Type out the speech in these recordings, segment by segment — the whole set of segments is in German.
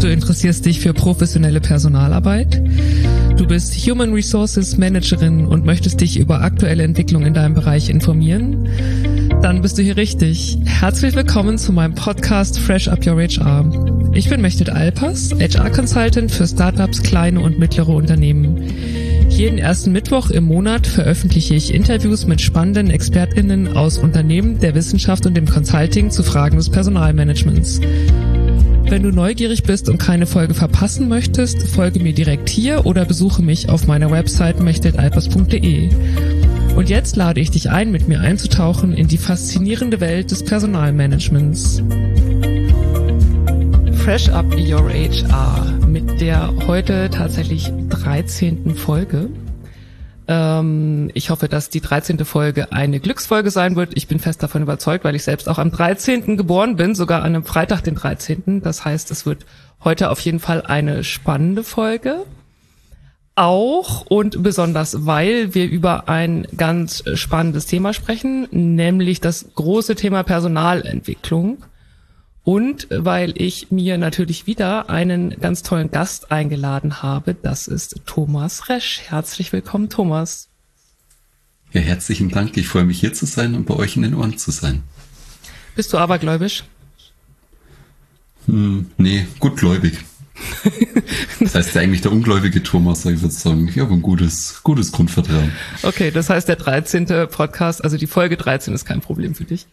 du interessierst dich für professionelle Personalarbeit. Du bist Human Resources Managerin und möchtest dich über aktuelle Entwicklungen in deinem Bereich informieren. Dann bist du hier richtig. Herzlich willkommen zu meinem Podcast Fresh Up Your HR. Ich bin Mechtet Alpers, HR-Consultant für Startups, kleine und mittlere Unternehmen. Jeden ersten Mittwoch im Monat veröffentliche ich Interviews mit spannenden ExpertInnen aus Unternehmen, der Wissenschaft und dem Consulting zu Fragen des Personalmanagements. Wenn du neugierig bist und keine Folge verpassen möchtest, folge mir direkt hier oder besuche mich auf meiner Website mechtetalpers.de. Und jetzt lade ich dich ein, mit mir einzutauchen in die faszinierende Welt des Personalmanagements. Fresh Up Your HR mit der heute tatsächlich 13. Folge. Ich hoffe, dass die 13. Folge eine Glücksfolge sein wird. Ich bin fest davon überzeugt, weil ich selbst auch am 13. geboren bin, sogar an einem Freitag, den 13. Das heißt, es wird heute auf jeden Fall eine spannende Folge. Auch und besonders, weil wir über ein ganz spannendes Thema sprechen, nämlich das große Thema Personalentwicklung. Und weil ich mir natürlich wieder einen ganz tollen Gast eingeladen habe, das ist Thomas Resch. Herzlich willkommen, Thomas. Ja, herzlichen Dank. Ich freue mich, hier zu sein und bei euch in den Ohren zu sein. Bist du abergläubisch? Nee, gutgläubig. Das heißt ja eigentlich der ungläubige Thomas, ich würde sagen, ich habe ein gutes Grundvertrauen. Okay, das heißt der 13. Podcast, also die Folge 13 ist kein Problem für dich.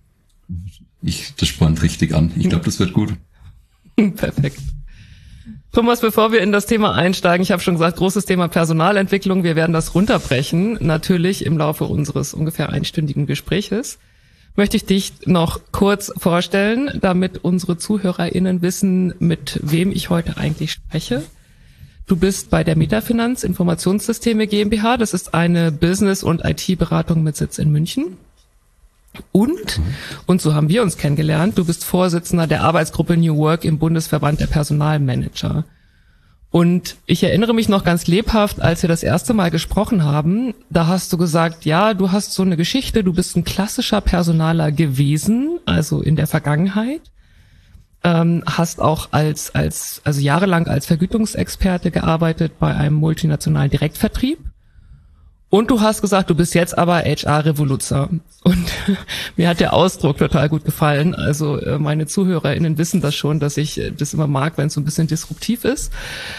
Das spornt richtig an. Ich glaube, das wird gut. Perfekt. Thomas, bevor wir in das Thema einsteigen, ich habe schon gesagt, großes Thema Personalentwicklung. Wir werden das runterbrechen, natürlich im Laufe unseres ungefähr einstündigen Gespräches. Möchte ich dich noch kurz vorstellen, damit unsere ZuhörerInnen wissen, mit wem ich heute eigentlich spreche. Du bist bei der Metafinanz Informationssysteme GmbH. Das ist eine Business- und IT-Beratung mit Sitz in München. Und so haben wir uns kennengelernt, du bist Vorsitzender der Arbeitsgruppe New Work im Bundesverband der Personalmanager. Und ich erinnere mich noch ganz lebhaft, als wir das erste Mal gesprochen haben, da hast du gesagt, ja, du hast so eine Geschichte, du bist ein klassischer Personaler gewesen, also in der Vergangenheit, hast auch also jahrelang als Vergütungsexperte gearbeitet bei einem multinationalen Direktvertrieb. Und du hast gesagt, du bist jetzt aber HR-Revoluzer. Und mir hat der Ausdruck total gut gefallen. Also meine ZuhörerInnen wissen das schon, dass ich das immer mag, wenn es so ein bisschen disruptiv ist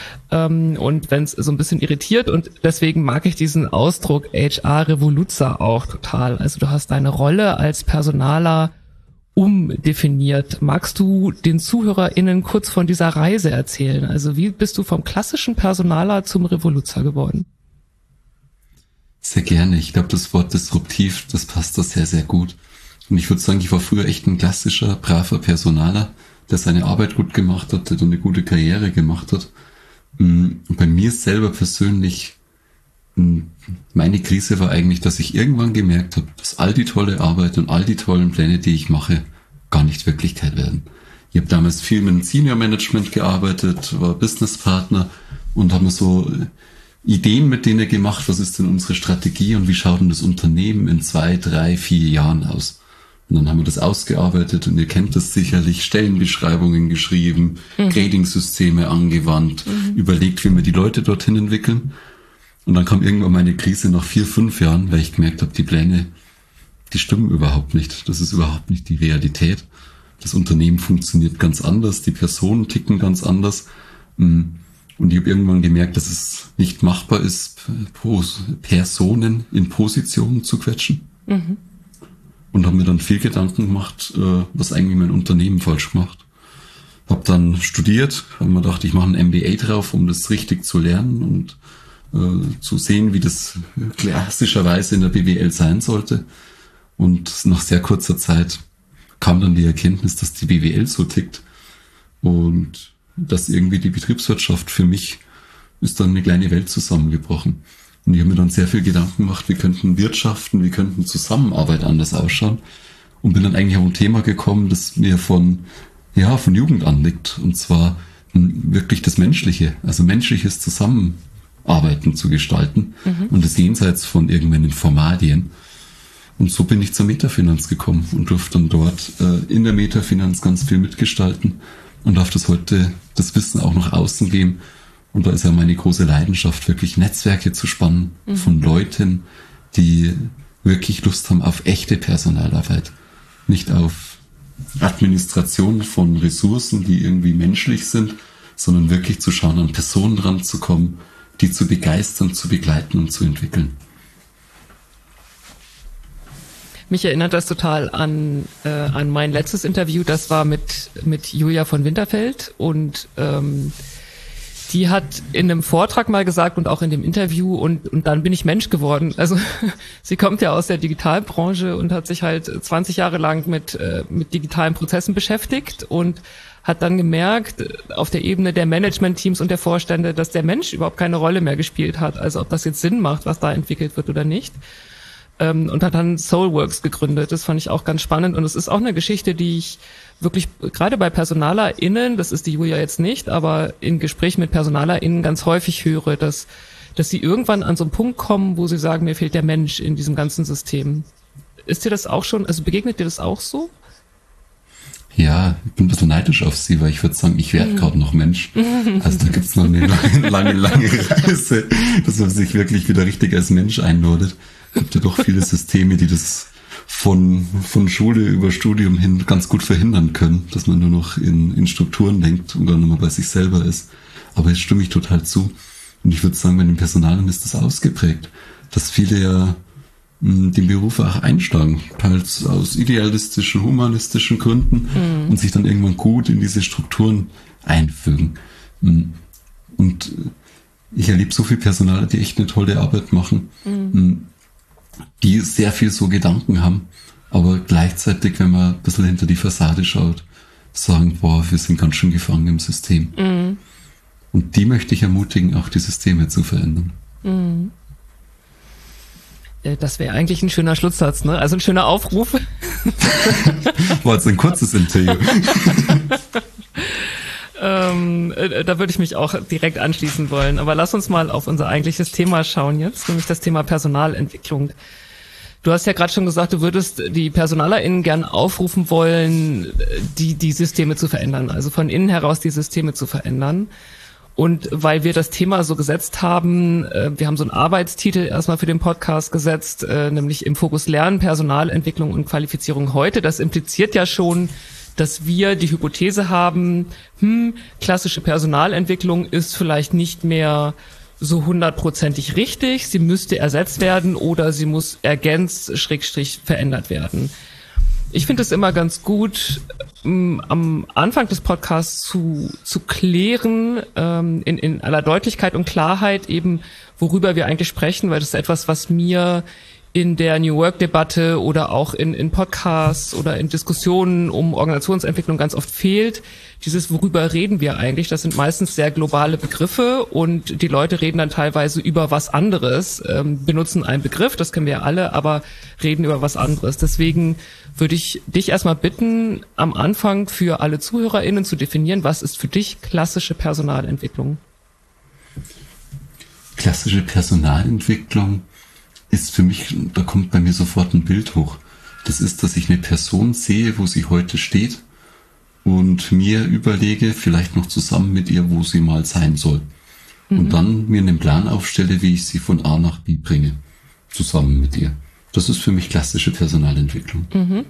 und wenn es so ein bisschen irritiert. Und deswegen mag ich diesen Ausdruck HR-Revoluzer auch total. Also du hast deine Rolle als Personaler umdefiniert. Magst du den ZuhörerInnen kurz von dieser Reise erzählen? Also wie bist du vom klassischen Personaler zum Revoluzer geworden? Sehr gerne. Ich glaube, das Wort disruptiv, das passt da sehr, sehr gut. Und ich würde sagen, ich war früher echt ein klassischer, braver Personaler, der seine Arbeit gut gemacht hat, der eine gute Karriere gemacht hat. Und bei mir selber persönlich, meine Krise war eigentlich, dass ich irgendwann gemerkt habe, dass all die tolle Arbeit und all die tollen Pläne, die ich mache, gar nicht Wirklichkeit werden. Ich habe damals viel mit dem Senior Management gearbeitet, war Businesspartner und habe mir so Ideen mit denen gemacht, was ist denn unsere Strategie und wie schaut denn das Unternehmen in 2, 3, 4 Jahren aus. Und dann haben wir das ausgearbeitet und ihr kennt das sicherlich, Stellenbeschreibungen geschrieben, Grading-Systeme angewandt, überlegt, wie wir die Leute dorthin entwickeln. Und dann kam irgendwann meine Krise nach 4, 5 Jahren, weil ich gemerkt habe, die Pläne, die stimmen überhaupt nicht. Das ist überhaupt nicht die Realität. Das Unternehmen funktioniert ganz anders, die Personen ticken ganz anders. Und ich habe irgendwann gemerkt, dass es nicht machbar ist, Personen in Positionen zu quetschen. Und habe mir dann viel Gedanken gemacht, was eigentlich mein Unternehmen falsch macht. Habe dann studiert, habe mir gedacht, ich mache ein MBA drauf, um das richtig zu lernen und zu sehen, wie das klassischerweise in der BWL sein sollte. Und nach sehr kurzer Zeit kam dann die Erkenntnis, dass die BWL so tickt. Und dass irgendwie die Betriebswirtschaft für mich ist dann eine kleine Welt zusammengebrochen. Und ich habe mir dann sehr viel Gedanken gemacht, wie könnten Wirtschaften, wie könnten Zusammenarbeit anders ausschauen. Und bin dann eigentlich auf ein Thema gekommen, das mir von Jugend an liegt. Und zwar wirklich das Menschliche, also menschliches Zusammenarbeiten zu gestalten und das jenseits von irgendwelchen Formalien. Und so bin ich zur Metafinanz gekommen und durfte dann dort in der Metafinanz ganz viel mitgestalten. und darf das Wissen auch nach außen geben. Und da ist ja meine große Leidenschaft, wirklich Netzwerke zu spannen von Leuten, die wirklich Lust haben auf echte Personalarbeit. Nicht auf Administration von Ressourcen, die irgendwie menschlich sind, sondern wirklich zu schauen, an Personen ranzukommen, die zu begeistern, zu begleiten und zu entwickeln. Mich erinnert das total an mein letztes Interview. Das war mit Julia von Winterfeld und die hat in einem Vortrag mal gesagt und auch in dem Interview und dann bin ich Mensch geworden. Also sie kommt ja aus der Digitalbranche und hat sich halt 20 Jahre lang mit digitalen Prozessen beschäftigt und hat dann gemerkt, auf der Ebene der Managementteams und der Vorstände, dass der Mensch überhaupt keine Rolle mehr gespielt hat. Also ob das jetzt Sinn macht, was da entwickelt wird oder nicht. Und hat dann Soulworks gegründet. Das fand ich auch ganz spannend. Und es ist auch eine Geschichte, die ich wirklich gerade bei PersonalerInnen, das ist die Julia jetzt nicht, aber in Gesprächen mit PersonalerInnen ganz häufig höre, dass sie irgendwann an so einen Punkt kommen, wo sie sagen, mir fehlt der Mensch in diesem ganzen System. Ist dir das auch schon, also begegnet dir das auch so? Ja, ich bin ein bisschen neidisch auf sie, weil ich würde sagen, ich werde gerade noch Mensch. Also da gibt's noch eine lange Reise, dass man sich wirklich wieder richtig als Mensch einnordet. Es gibt ja doch viele Systeme, die das von Schule über Studium hin ganz gut verhindern können, dass man nur noch in Strukturen denkt und gar nicht mehr bei sich selber ist. Aber jetzt stimme ich total zu. Und ich würde sagen, bei den Personalen ist das ausgeprägt, dass viele ja den Beruf auch einschlagen, teils aus idealistischen, humanistischen Gründen und sich dann irgendwann gut in diese Strukturen einfügen. Und ich erlebe so viel Personal, die echt eine tolle Arbeit machen, die sehr viel so Gedanken haben, aber gleichzeitig, wenn man ein bisschen hinter die Fassade schaut, sagen, boah, wir sind ganz schön gefangen im System. Und die möchte ich ermutigen, auch die Systeme zu verändern. Das wäre eigentlich ein schöner Schlusssatz, ne? Also ein schöner Aufruf. War jetzt ein kurzes Interview. Da würde ich mich auch direkt anschließen wollen. Aber lass uns mal auf unser eigentliches Thema schauen jetzt, nämlich das Thema Personalentwicklung. Du hast ja gerade schon gesagt, du würdest die PersonalerInnen gern aufrufen wollen, die Systeme zu verändern, also von innen heraus die Systeme zu verändern. Und weil wir das Thema so gesetzt haben, wir haben so einen Arbeitstitel erstmal für den Podcast gesetzt, nämlich im Fokus Lernen, Personalentwicklung und Qualifizierung heute. Das impliziert ja schon, dass wir die Hypothese haben, klassische Personalentwicklung ist vielleicht nicht mehr so 100%ig richtig, sie müsste ersetzt werden oder sie muss ergänzt, / verändert werden. Ich finde es immer ganz gut, am Anfang des Podcasts zu klären, in aller Deutlichkeit und Klarheit eben, worüber wir eigentlich sprechen, weil das ist etwas, was mir in der New Work-Debatte oder auch in Podcasts oder in Diskussionen um Organisationsentwicklung ganz oft fehlt. Dieses, worüber reden wir eigentlich? Das sind meistens sehr globale Begriffe und die Leute reden dann teilweise über was anderes, benutzen einen Begriff, das kennen wir ja alle, aber reden über was anderes. Deswegen würde ich dich erstmal bitten, am Anfang für alle ZuhörerInnen zu definieren, was ist für dich klassische Personalentwicklung? Klassische Personalentwicklung ist für mich, da kommt bei mir sofort ein Bild hoch. Das ist, dass ich eine Person sehe, wo sie heute steht und mir überlege, vielleicht noch zusammen mit ihr, wo sie mal sein soll. Und dann mir einen Plan aufstelle, wie ich sie von A nach B bringe, zusammen mit ihr. Das ist für mich klassische Personalentwicklung.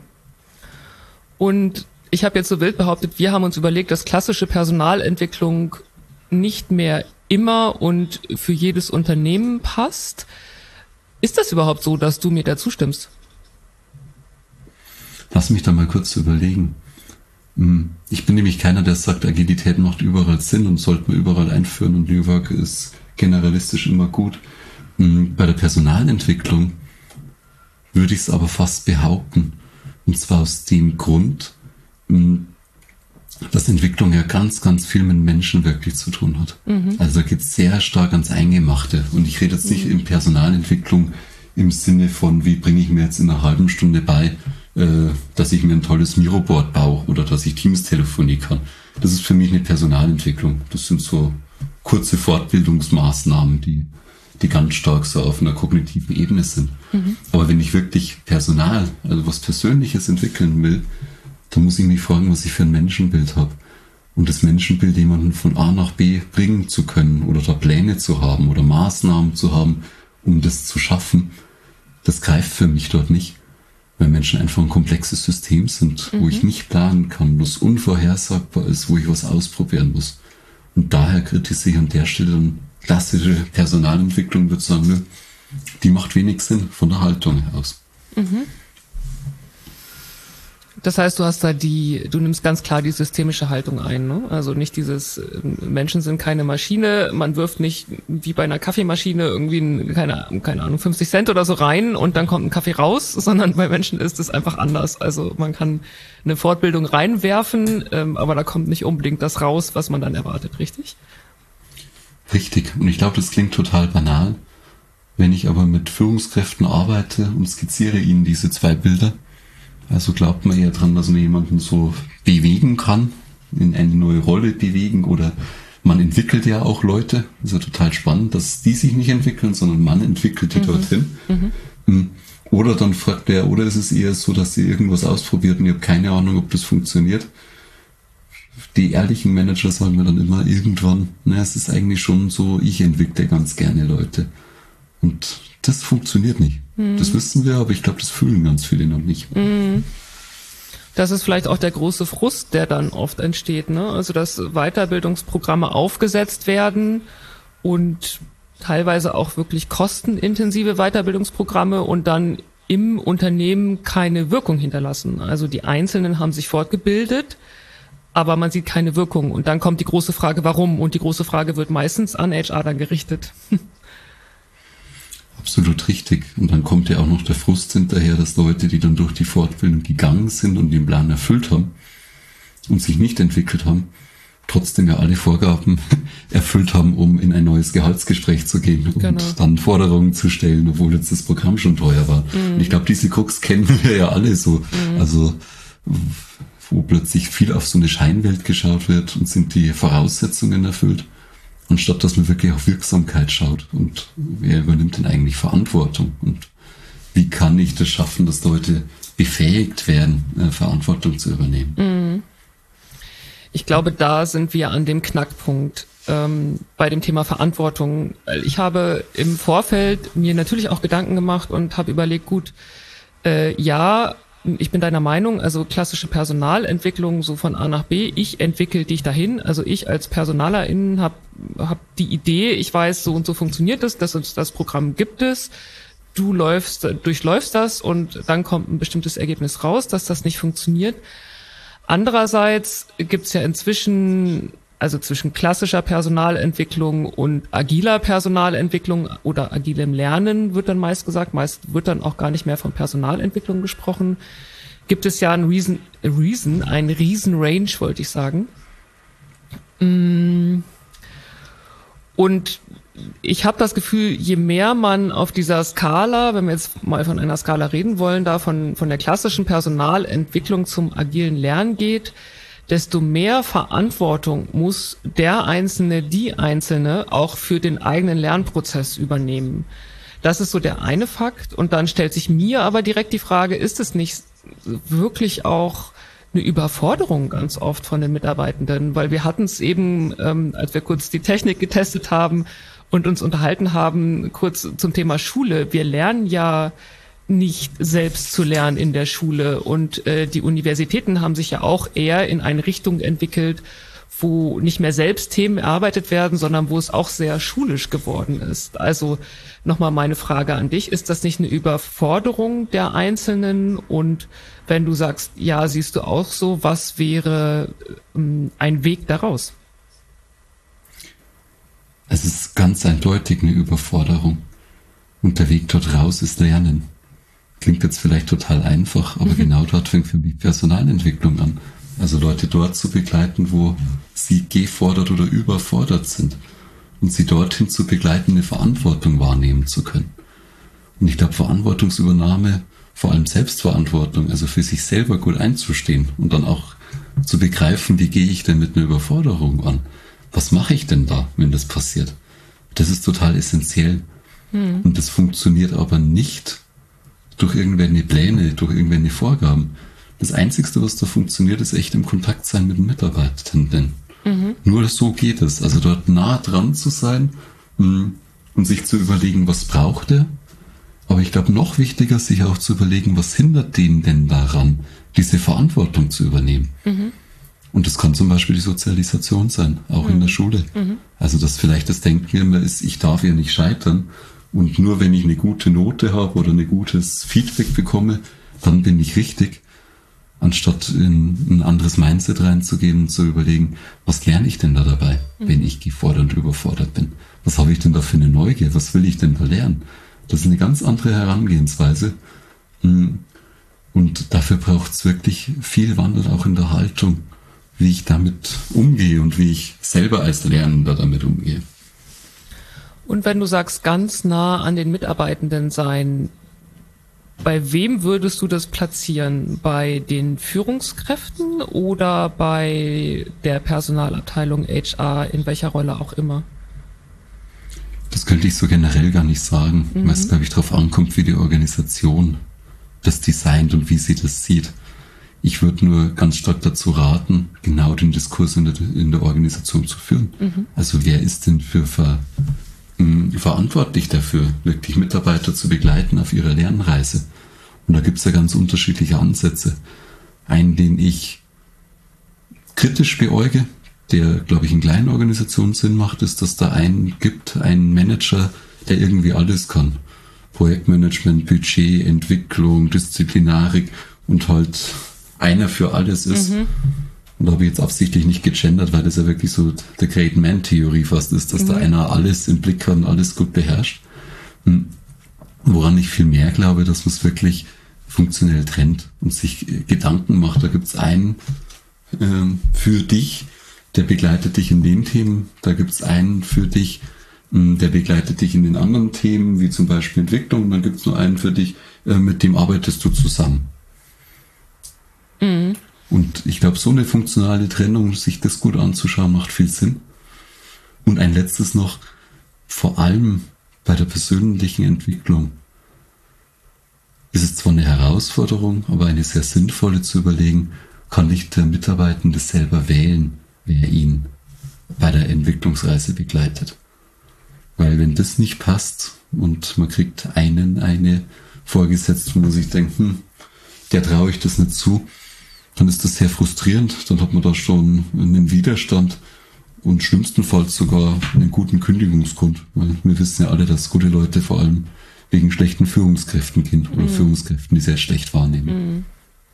Und ich habe jetzt so wild behauptet, wir haben uns überlegt, dass klassische Personalentwicklung nicht mehr immer und für jedes Unternehmen passt. Ist das überhaupt so, dass du mir da zustimmst? Lass mich da mal kurz überlegen. Ich bin nämlich keiner, der sagt, Agilität macht überall Sinn und sollte man überall einführen und New Work ist generalistisch immer gut. Bei der Personalentwicklung würde ich es aber fast behaupten. Und zwar aus dem Grund, dass Entwicklung ja ganz, ganz viel mit Menschen wirklich zu tun hat. Also da geht es sehr stark ans Eingemachte. Und ich rede jetzt nicht in Personalentwicklung im Sinne von, wie bringe ich mir jetzt in einer halben Stunde bei, dass ich mir ein tolles Miroboard baue oder dass ich Teams-Telefonie kann. Das ist für mich eine Personalentwicklung. Das sind so kurze Fortbildungsmaßnahmen, die ganz stark so auf einer kognitiven Ebene sind. Aber wenn ich wirklich Personal, also was Persönliches entwickeln will, dann muss ich mich fragen, was ich für ein Menschenbild habe. um das Menschenbild jemanden von A nach B bringen zu können oder da Pläne zu haben oder Maßnahmen zu haben, um das zu schaffen, das greift für mich dort nicht. Weil Menschen einfach ein komplexes System sind, wo ich nicht planen kann, wo es unvorhersagbar ist, wo ich was ausprobieren muss. Und daher kritisiere ich an der Stelle dann klassische Personalentwicklung, würde sagen, nö, die macht wenig Sinn von der Haltung aus. Das heißt, du nimmst ganz klar die systemische Haltung ein, ne? Also nicht dieses, Menschen sind keine Maschine, man wirft nicht wie bei einer Kaffeemaschine irgendwie, keine Ahnung, 50 Cent oder so rein und dann kommt ein Kaffee raus, sondern bei Menschen ist es einfach anders. Also man kann eine Fortbildung reinwerfen, aber da kommt nicht unbedingt das raus, was man dann erwartet, richtig? Richtig. Und ich glaube, das klingt total banal. Wenn ich aber mit Führungskräften arbeite und skizziere ihnen diese 2 Bilder, also glaubt man eher dran, dass man jemanden so bewegen kann, in eine neue Rolle bewegen, oder man entwickelt ja auch Leute. Das ist ja total spannend, dass die sich nicht entwickeln, sondern man entwickelt die dorthin. Oder dann fragt der, oder ist es eher so, dass sie irgendwas ausprobiert und ich habe keine Ahnung, ob das funktioniert. Die ehrlichen Manager sagen mir dann immer irgendwann, es ist eigentlich schon so, ich entwickle ganz gerne Leute. Und das funktioniert nicht. Das wissen wir, aber ich glaube, das fühlen ganz viele noch nicht. Das ist vielleicht auch der große Frust, der dann oft entsteht, ne? Also, dass Weiterbildungsprogramme aufgesetzt werden und teilweise auch wirklich kostenintensive Weiterbildungsprogramme und dann im Unternehmen keine Wirkung hinterlassen. Also die Einzelnen haben sich fortgebildet, aber man sieht keine Wirkung. Und dann kommt die große Frage, warum? Und die große Frage wird meistens an HR dann gerichtet. Absolut richtig. Und dann kommt ja auch noch der Frust hinterher, dass Leute, die dann durch die Fortbildung gegangen sind und den Plan erfüllt haben und sich nicht entwickelt haben, trotzdem ja alle Vorgaben erfüllt haben, um in ein neues Gehaltsgespräch zu gehen und dann Forderungen zu stellen, obwohl jetzt das Programm schon teuer war. Und ich glaube, diese Krux kennen wir ja alle so. Also wo plötzlich viel auf so eine Scheinwelt geschaut wird und sind die Voraussetzungen erfüllt, anstatt dass man wirklich auf Wirksamkeit schaut und wer übernimmt denn eigentlich Verantwortung und wie kann ich das schaffen, dass Leute befähigt werden, Verantwortung zu übernehmen. Ich glaube, da sind wir an dem Knackpunkt bei dem Thema Verantwortung. Ich habe im Vorfeld mir natürlich auch Gedanken gemacht und habe überlegt, gut, ja, ich bin deiner Meinung, also klassische Personalentwicklung so von A nach B, ich entwickle dich dahin, also ich als Personalerin habe die Idee, ich weiß, so und so funktioniert es, das Programm gibt es, du durchläufst das und dann kommt ein bestimmtes Ergebnis raus, dass das nicht funktioniert. Andererseits gibt es ja inzwischen, also zwischen klassischer Personalentwicklung und agiler Personalentwicklung oder agilem Lernen wird dann meist gesagt, meist wird dann auch gar nicht mehr von Personalentwicklung gesprochen, gibt es ja einen riesen Range, wollte ich sagen. Und ich habe das Gefühl, je mehr man auf dieser Skala, wenn wir jetzt mal von einer Skala reden wollen, da von der klassischen Personalentwicklung zum agilen Lernen geht, desto mehr Verantwortung muss der Einzelne, die Einzelne auch für den eigenen Lernprozess übernehmen. Das ist so der eine Fakt. Und dann stellt sich mir aber direkt die Frage, ist es nicht wirklich auch eine Überforderung ganz oft von den Mitarbeitenden? Weil wir hatten es eben, als wir kurz die Technik getestet haben und uns unterhalten haben, kurz zum Thema Schule. Wir lernen ja nicht selbst zu lernen in der Schule und die Universitäten haben sich ja auch eher in eine Richtung entwickelt, wo nicht mehr selbst Themen erarbeitet werden, sondern wo es auch sehr schulisch geworden ist. Also nochmal meine Frage an dich, ist das nicht eine Überforderung der Einzelnen? Und wenn du sagst, ja, siehst du auch so, was wäre ein Weg daraus? Es ist ganz eindeutig eine Überforderung. Und der Weg dort raus ist Lernen. Klingt jetzt vielleicht total einfach, aber genau dort fängt für mich Personalentwicklung an. Also Leute dort zu begleiten, wo sie gefordert oder überfordert sind. Und sie dorthin zu begleiten, eine Verantwortung wahrnehmen zu können. Und ich glaube, Verantwortungsübernahme, vor allem Selbstverantwortung, also für sich selber gut einzustehen und dann auch zu begreifen, wie gehe ich denn mit einer Überforderung an? Was mache ich denn da, wenn das passiert? Das ist total essentiell. Und das funktioniert aber nicht durch irgendwelche Pläne, durch irgendwelche Vorgaben. Das Einzigste, was da funktioniert, ist echt im Kontakt sein mit den Mitarbeitenden. Nur so geht es. Also dort nah dran zu sein und sich zu überlegen, was braucht er. Aber ich glaube, noch wichtiger, sich auch zu überlegen, was hindert den denn daran, diese Verantwortung zu übernehmen. Und das kann zum Beispiel die Sozialisation sein, auch in der Schule. Also dass vielleicht das Denken immer ist, ich darf ja nicht scheitern. Und nur wenn ich eine gute Note habe oder ein gutes Feedback bekomme, dann bin ich richtig. Anstatt in ein anderes Mindset reinzugehen und zu überlegen, was lerne ich denn da dabei, wenn ich gefordert und überfordert bin? Was habe ich denn da für eine Neugier? Was will ich denn da lernen? Das ist eine ganz andere Herangehensweise. Und dafür braucht es wirklich viel Wandel auch in der Haltung, wie ich damit umgehe und wie ich selber als Lernender damit umgehe. Und wenn du sagst, ganz nah an den Mitarbeitenden sein, bei wem würdest du das platzieren? Bei den Führungskräften oder bei der Personalabteilung HR, in welcher Rolle auch immer? Das könnte ich so generell gar nicht sagen, weil es, glaube ich, darauf ankommt, wie die Organisation das designt und wie sie das sieht. Ich würde nur ganz stark dazu raten, genau den Diskurs in der Organisation zu führen. Also wer ist denn verantwortlich dafür, wirklich Mitarbeiter zu begleiten auf ihrer Lernreise? Und da gibt es ja ganz unterschiedliche Ansätze. Einen, den ich kritisch beäuge, der, glaube ich, in kleinen Organisationen Sinn macht, ist, dass da einen Manager, der irgendwie alles kann. Projektmanagement, Budget, Entwicklung, Disziplinarik und halt einer für alles ist. Und da habe ich jetzt absichtlich nicht gegendert, weil das ja wirklich so der Great Man-Theorie fast ist, dass da einer alles im Blick hat und alles gut beherrscht. Woran ich viel mehr glaube, dass man es wirklich funktionell trennt und sich Gedanken macht. Da gibt es einen für dich, der begleitet dich in den Themen. Da gibt es einen für dich, der begleitet dich in den anderen Themen, wie zum Beispiel Entwicklung. Und dann gibt es nur einen für dich, mit dem arbeitest du zusammen. Und ich glaube, so eine funktionale Trennung, sich das gut anzuschauen, macht viel Sinn. Und ein letztes noch, vor allem bei der persönlichen Entwicklung ist es zwar eine Herausforderung, aber eine sehr sinnvolle zu überlegen, kann nicht der Mitarbeitende selber wählen, wer ihn bei der Entwicklungsreise begleitet. Weil wenn das nicht passt und man kriegt eine vorgesetzt, wo man sich denkt, der traue ich das nicht zu, dann ist das sehr frustrierend. Dann hat man da schon einen Widerstand und schlimmstenfalls sogar einen guten Kündigungsgrund. Weil wir wissen ja alle, dass gute Leute vor allem wegen schlechten Führungskräften gehen oder Führungskräften, die sehr schlecht wahrnehmen.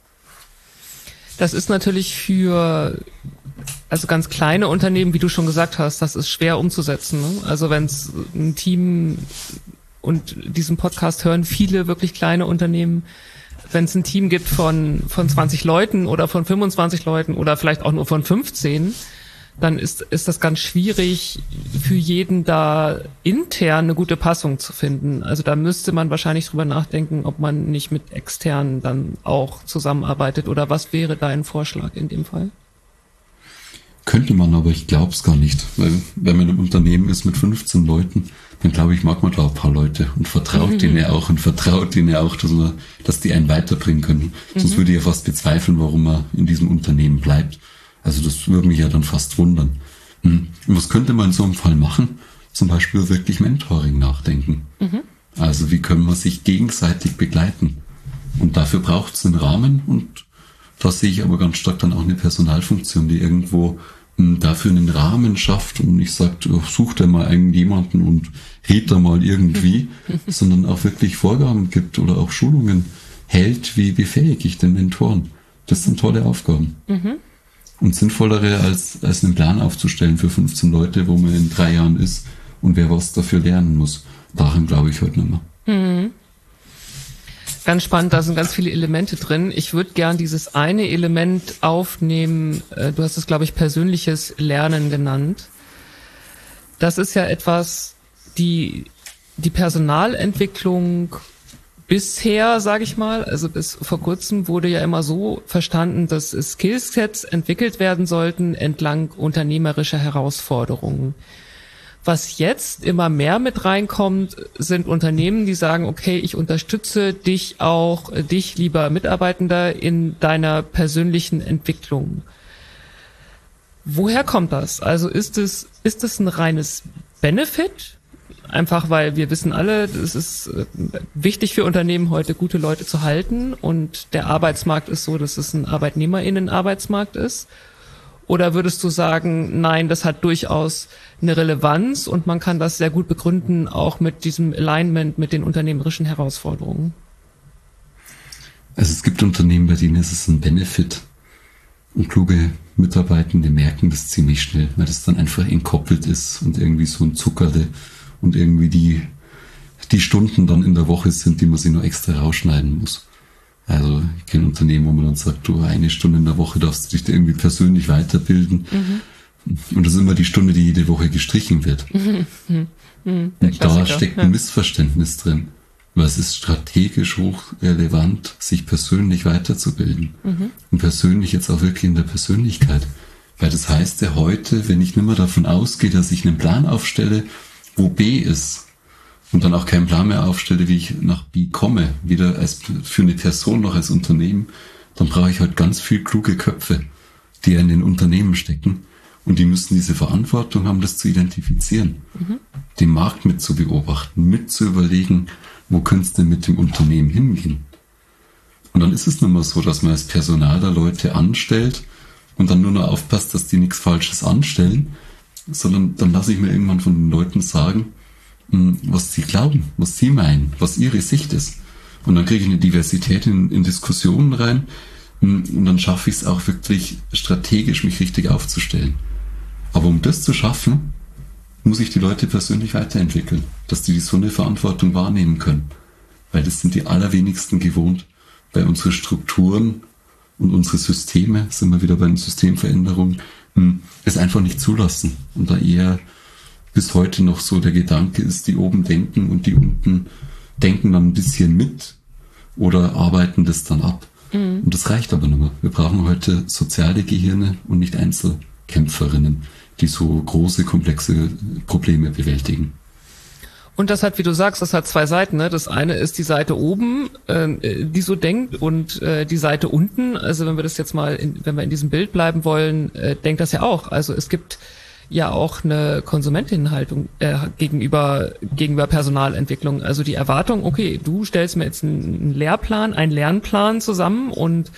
Das ist natürlich für ganz kleine Unternehmen, wie du schon gesagt hast, das ist schwer umzusetzen. Ne? Also wenn es ein Team, und diesen Podcast hören viele wirklich kleine Unternehmen, wenn es ein Team gibt von 20 Leuten oder von 25 Leuten oder vielleicht auch nur von 15, dann ist das ganz schwierig für jeden da intern eine gute Passung zu finden. Also da müsste man wahrscheinlich drüber nachdenken, ob man nicht mit externen dann auch zusammenarbeitet, oder was wäre dein Vorschlag in dem Fall? Könnte man, aber ich glaube es gar nicht. Weil wenn man im Unternehmen ist mit 15 Leuten, dann glaube ich, mag man da ein paar Leute und vertraut denen auch dass die einen weiterbringen können. Sonst würde ich ja fast bezweifeln, warum man in diesem Unternehmen bleibt. Also das würde mich ja dann fast wundern. Und was könnte man in so einem Fall machen? Zum Beispiel wirklich Mentoring nachdenken. Also wie können wir sich gegenseitig begleiten? Und dafür braucht es einen Rahmen, und da sehe ich aber ganz stark dann auch eine Personalfunktion, die irgendwo dafür einen Rahmen schafft und nicht sagt, such dir mal irgendjemanden und red da mal irgendwie, sondern auch wirklich Vorgaben gibt oder auch Schulungen hält, wie befähige ich den Mentoren. Das sind tolle Aufgaben. Und sinnvollere als einen Plan aufzustellen für 15 Leute, wo man in 3 Jahren ist und wer was dafür lernen muss. Daran glaube ich heute nicht mehr. Ganz spannend, da sind ganz viele Elemente drin. Ich würde gern dieses eine Element aufnehmen, du hast es, glaube ich, persönliches Lernen genannt. Das ist ja etwas, die Personalentwicklung bisher, sage ich mal, also bis vor kurzem wurde ja immer so verstanden, dass Skillsets entwickelt werden sollten entlang unternehmerischer Herausforderungen. Was jetzt immer mehr mit reinkommt, sind Unternehmen, die sagen, okay, ich unterstütze dich, lieber Mitarbeitender, in deiner persönlichen Entwicklung. Woher kommt das? Also ist es ein reines Benefit? Einfach weil wir wissen alle, es ist wichtig für Unternehmen heute, gute Leute zu halten, und der Arbeitsmarkt ist so, dass es ein ArbeitnehmerInnen-Arbeitsmarkt ist. Oder würdest du sagen, nein, das hat durchaus eine Relevanz und man kann das sehr gut begründen, auch mit diesem Alignment mit den unternehmerischen Herausforderungen? Also es gibt Unternehmen, bei denen ist es ein Benefit. Und kluge Mitarbeitende merken das ziemlich schnell, weil das dann einfach entkoppelt ist und irgendwie so ein Zuckerle und irgendwie die Stunden dann in der Woche sind, die man sich nur extra rausschneiden muss. Also ich kenne Unternehmen, wo man dann sagt, du, 1 Stunde in der Woche darfst du dich da irgendwie persönlich weiterbilden. Und das ist immer die Stunde, die jede Woche gestrichen wird. Und da steckt ein Missverständnis drin. Weil es ist strategisch hochrelevant, sich persönlich weiterzubilden. Und persönlich jetzt auch wirklich in der Persönlichkeit. Weil das heißt ja heute, wenn ich nicht mehr davon ausgehe, dass ich einen Plan aufstelle, wo B ist, und dann auch keinen Plan mehr aufstelle, wie ich nach B komme, weder als für eine Person noch als Unternehmen, dann brauche ich halt ganz viel kluge Köpfe, die in den Unternehmen stecken, und die müssen diese Verantwortung haben, das zu identifizieren, den Markt mit zu beobachten, mit zu überlegen, wo könnte es denn mit dem Unternehmen hingehen? Und dann ist es nicht mehr so, dass man als Personaler Leute anstellt und dann nur noch aufpasst, dass die nichts Falsches anstellen, sondern dann lasse ich mir irgendwann von den Leuten sagen, was sie glauben, was sie meinen, was ihre Sicht ist. Und dann kriege ich eine Diversität in Diskussionen rein, und dann schaffe ich es auch wirklich strategisch, mich richtig aufzustellen. Aber um das zu schaffen, muss ich die Leute persönlich weiterentwickeln, dass die so eine Verantwortung wahrnehmen können. Weil das sind die allerwenigsten gewohnt, weil unsere Strukturen und unsere Systeme, sind wir wieder bei den Systemveränderungen, es einfach nicht zulassen. Und da eher bis heute noch so der Gedanke ist, die oben denken und die unten denken dann ein bisschen mit oder arbeiten das dann ab. Und das reicht aber nicht mehr. Wir brauchen heute soziale Gehirne und nicht Einzelkämpferinnen, die so große, komplexe Probleme bewältigen. Und das hat, wie du sagst, das hat 2 Seiten. Ne? Das eine ist die Seite oben, die so denkt, und die Seite unten. Also wenn wir das jetzt mal, wenn wir in diesem Bild bleiben wollen, denkt das ja auch. Also es gibt ja auch eine Konsumentinnenhaltung gegenüber Personalentwicklung. Also die Erwartung, okay, du stellst mir jetzt einen Lehrplan, einen Lernplan zusammen, und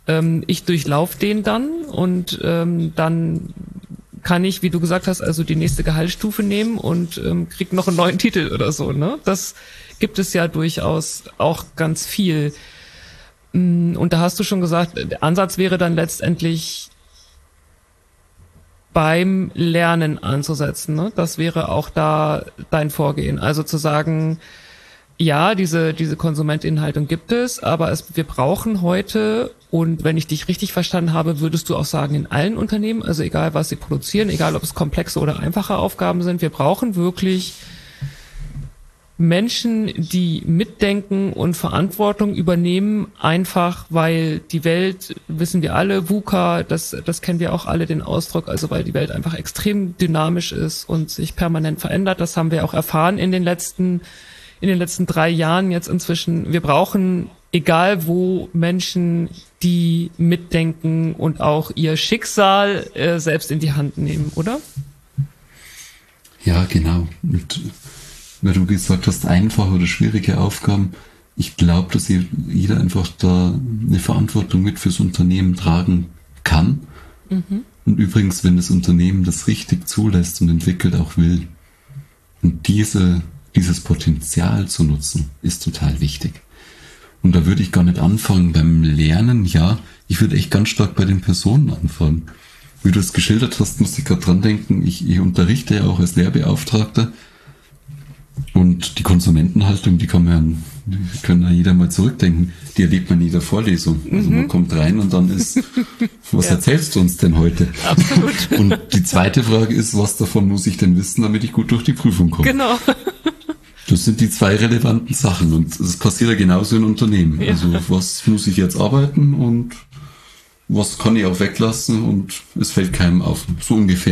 ich durchlaufe den dann, und dann kann ich, wie du gesagt hast, also die nächste Gehaltsstufe nehmen und krieg noch einen neuen Titel oder so. Ne? Das gibt es ja durchaus auch ganz viel. Und da hast du schon gesagt, der Ansatz wäre dann letztendlich beim Lernen anzusetzen. Ne? Das wäre auch da dein Vorgehen. Also zu sagen, ja, diese Konsumentinhaltung gibt es, aber wir brauchen heute, und wenn ich dich richtig verstanden habe, würdest du auch sagen, in allen Unternehmen, also egal was sie produzieren, egal ob es komplexe oder einfache Aufgaben sind, wir brauchen wirklich Menschen, die mitdenken und Verantwortung übernehmen, einfach weil die Welt, wissen wir alle, VUCA, das kennen wir auch alle, den Ausdruck, also weil die Welt einfach extrem dynamisch ist und sich permanent verändert. Das haben wir auch erfahren in den letzten 3 Jahren jetzt inzwischen. Wir brauchen, egal wo, Menschen, die mitdenken und auch ihr Schicksal selbst in die Hand nehmen, oder? Ja, genau. Und weil du gesagt hast, einfache oder schwierige Aufgaben, ich glaube, dass jeder einfach da eine Verantwortung mit fürs Unternehmen tragen kann. Und übrigens, wenn das Unternehmen das richtig zulässt und entwickelt auch will. Und dieses Potenzial zu nutzen, ist total wichtig. Und da würde ich gar nicht anfangen beim Lernen. Ja, ich würde echt ganz stark bei den Personen anfangen. Wie du es geschildert hast, muss ich gerade dran denken, ich unterrichte ja auch als Lehrbeauftragter. Und die Konsumentenhaltung, die können ja jeder mal zurückdenken, die erlebt man in jeder Vorlesung. Also man kommt rein und dann ist, was erzählst du uns denn heute? Absolut. Und die zweite Frage ist, was davon muss ich denn wissen, damit ich gut durch die Prüfung komme? Genau. Das sind die 2 relevanten Sachen, und es passiert ja genauso in Unternehmen. Ja. Also was muss ich jetzt arbeiten und was kann ich auch weglassen und es fällt keinem auf. So ungefähr.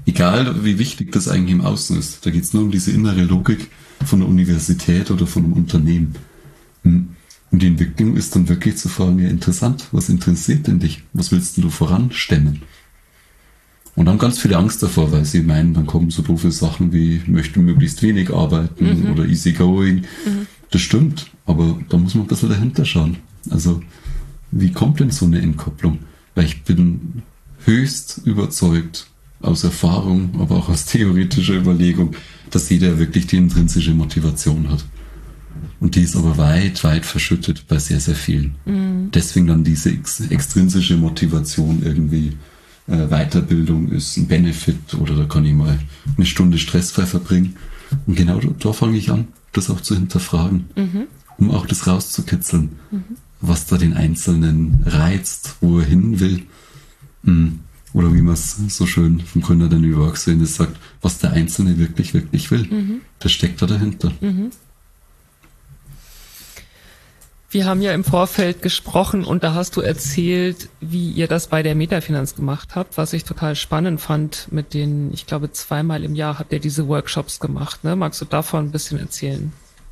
Egal, wie wichtig das eigentlich im Außen ist. Da geht es nur um diese innere Logik von der Universität oder von einem Unternehmen. Und die Entwicklung ist dann wirklich zu fragen, ja, interessant, was interessiert denn dich? Was willst denn du voranstemmen? Und haben ganz viele Angst davor, weil sie meinen, dann kommen so doofe Sachen wie, möchte möglichst wenig arbeiten oder easy going. Das stimmt, aber da muss man ein bisschen dahinter schauen. Also, wie kommt denn so eine Entkopplung? Weil ich bin höchst überzeugt, aus Erfahrung, aber auch aus theoretischer Überlegung, dass jeder wirklich die intrinsische Motivation hat. Und die ist aber weit, weit verschüttet bei sehr, sehr vielen. Deswegen dann diese extrinsische Motivation irgendwie, Weiterbildung ist ein Benefit oder da kann ich mal eine Stunde stressfrei verbringen. Und genau da fange ich an, das auch zu hinterfragen, um auch das rauszukitzeln, was da den Einzelnen reizt, wo er hin will. Oder wie man es so schön vom Gründer der New Work Szene sagt, was der Einzelne wirklich, wirklich will. Das steckt da dahinter. Wir haben ja im Vorfeld gesprochen und da hast du erzählt, wie ihr das bei der Metafinanz gemacht habt, was ich total spannend fand mit den, ich glaube 2-mal im Jahr habt ihr diese Workshops gemacht, ne? Magst du davon ein bisschen erzählen?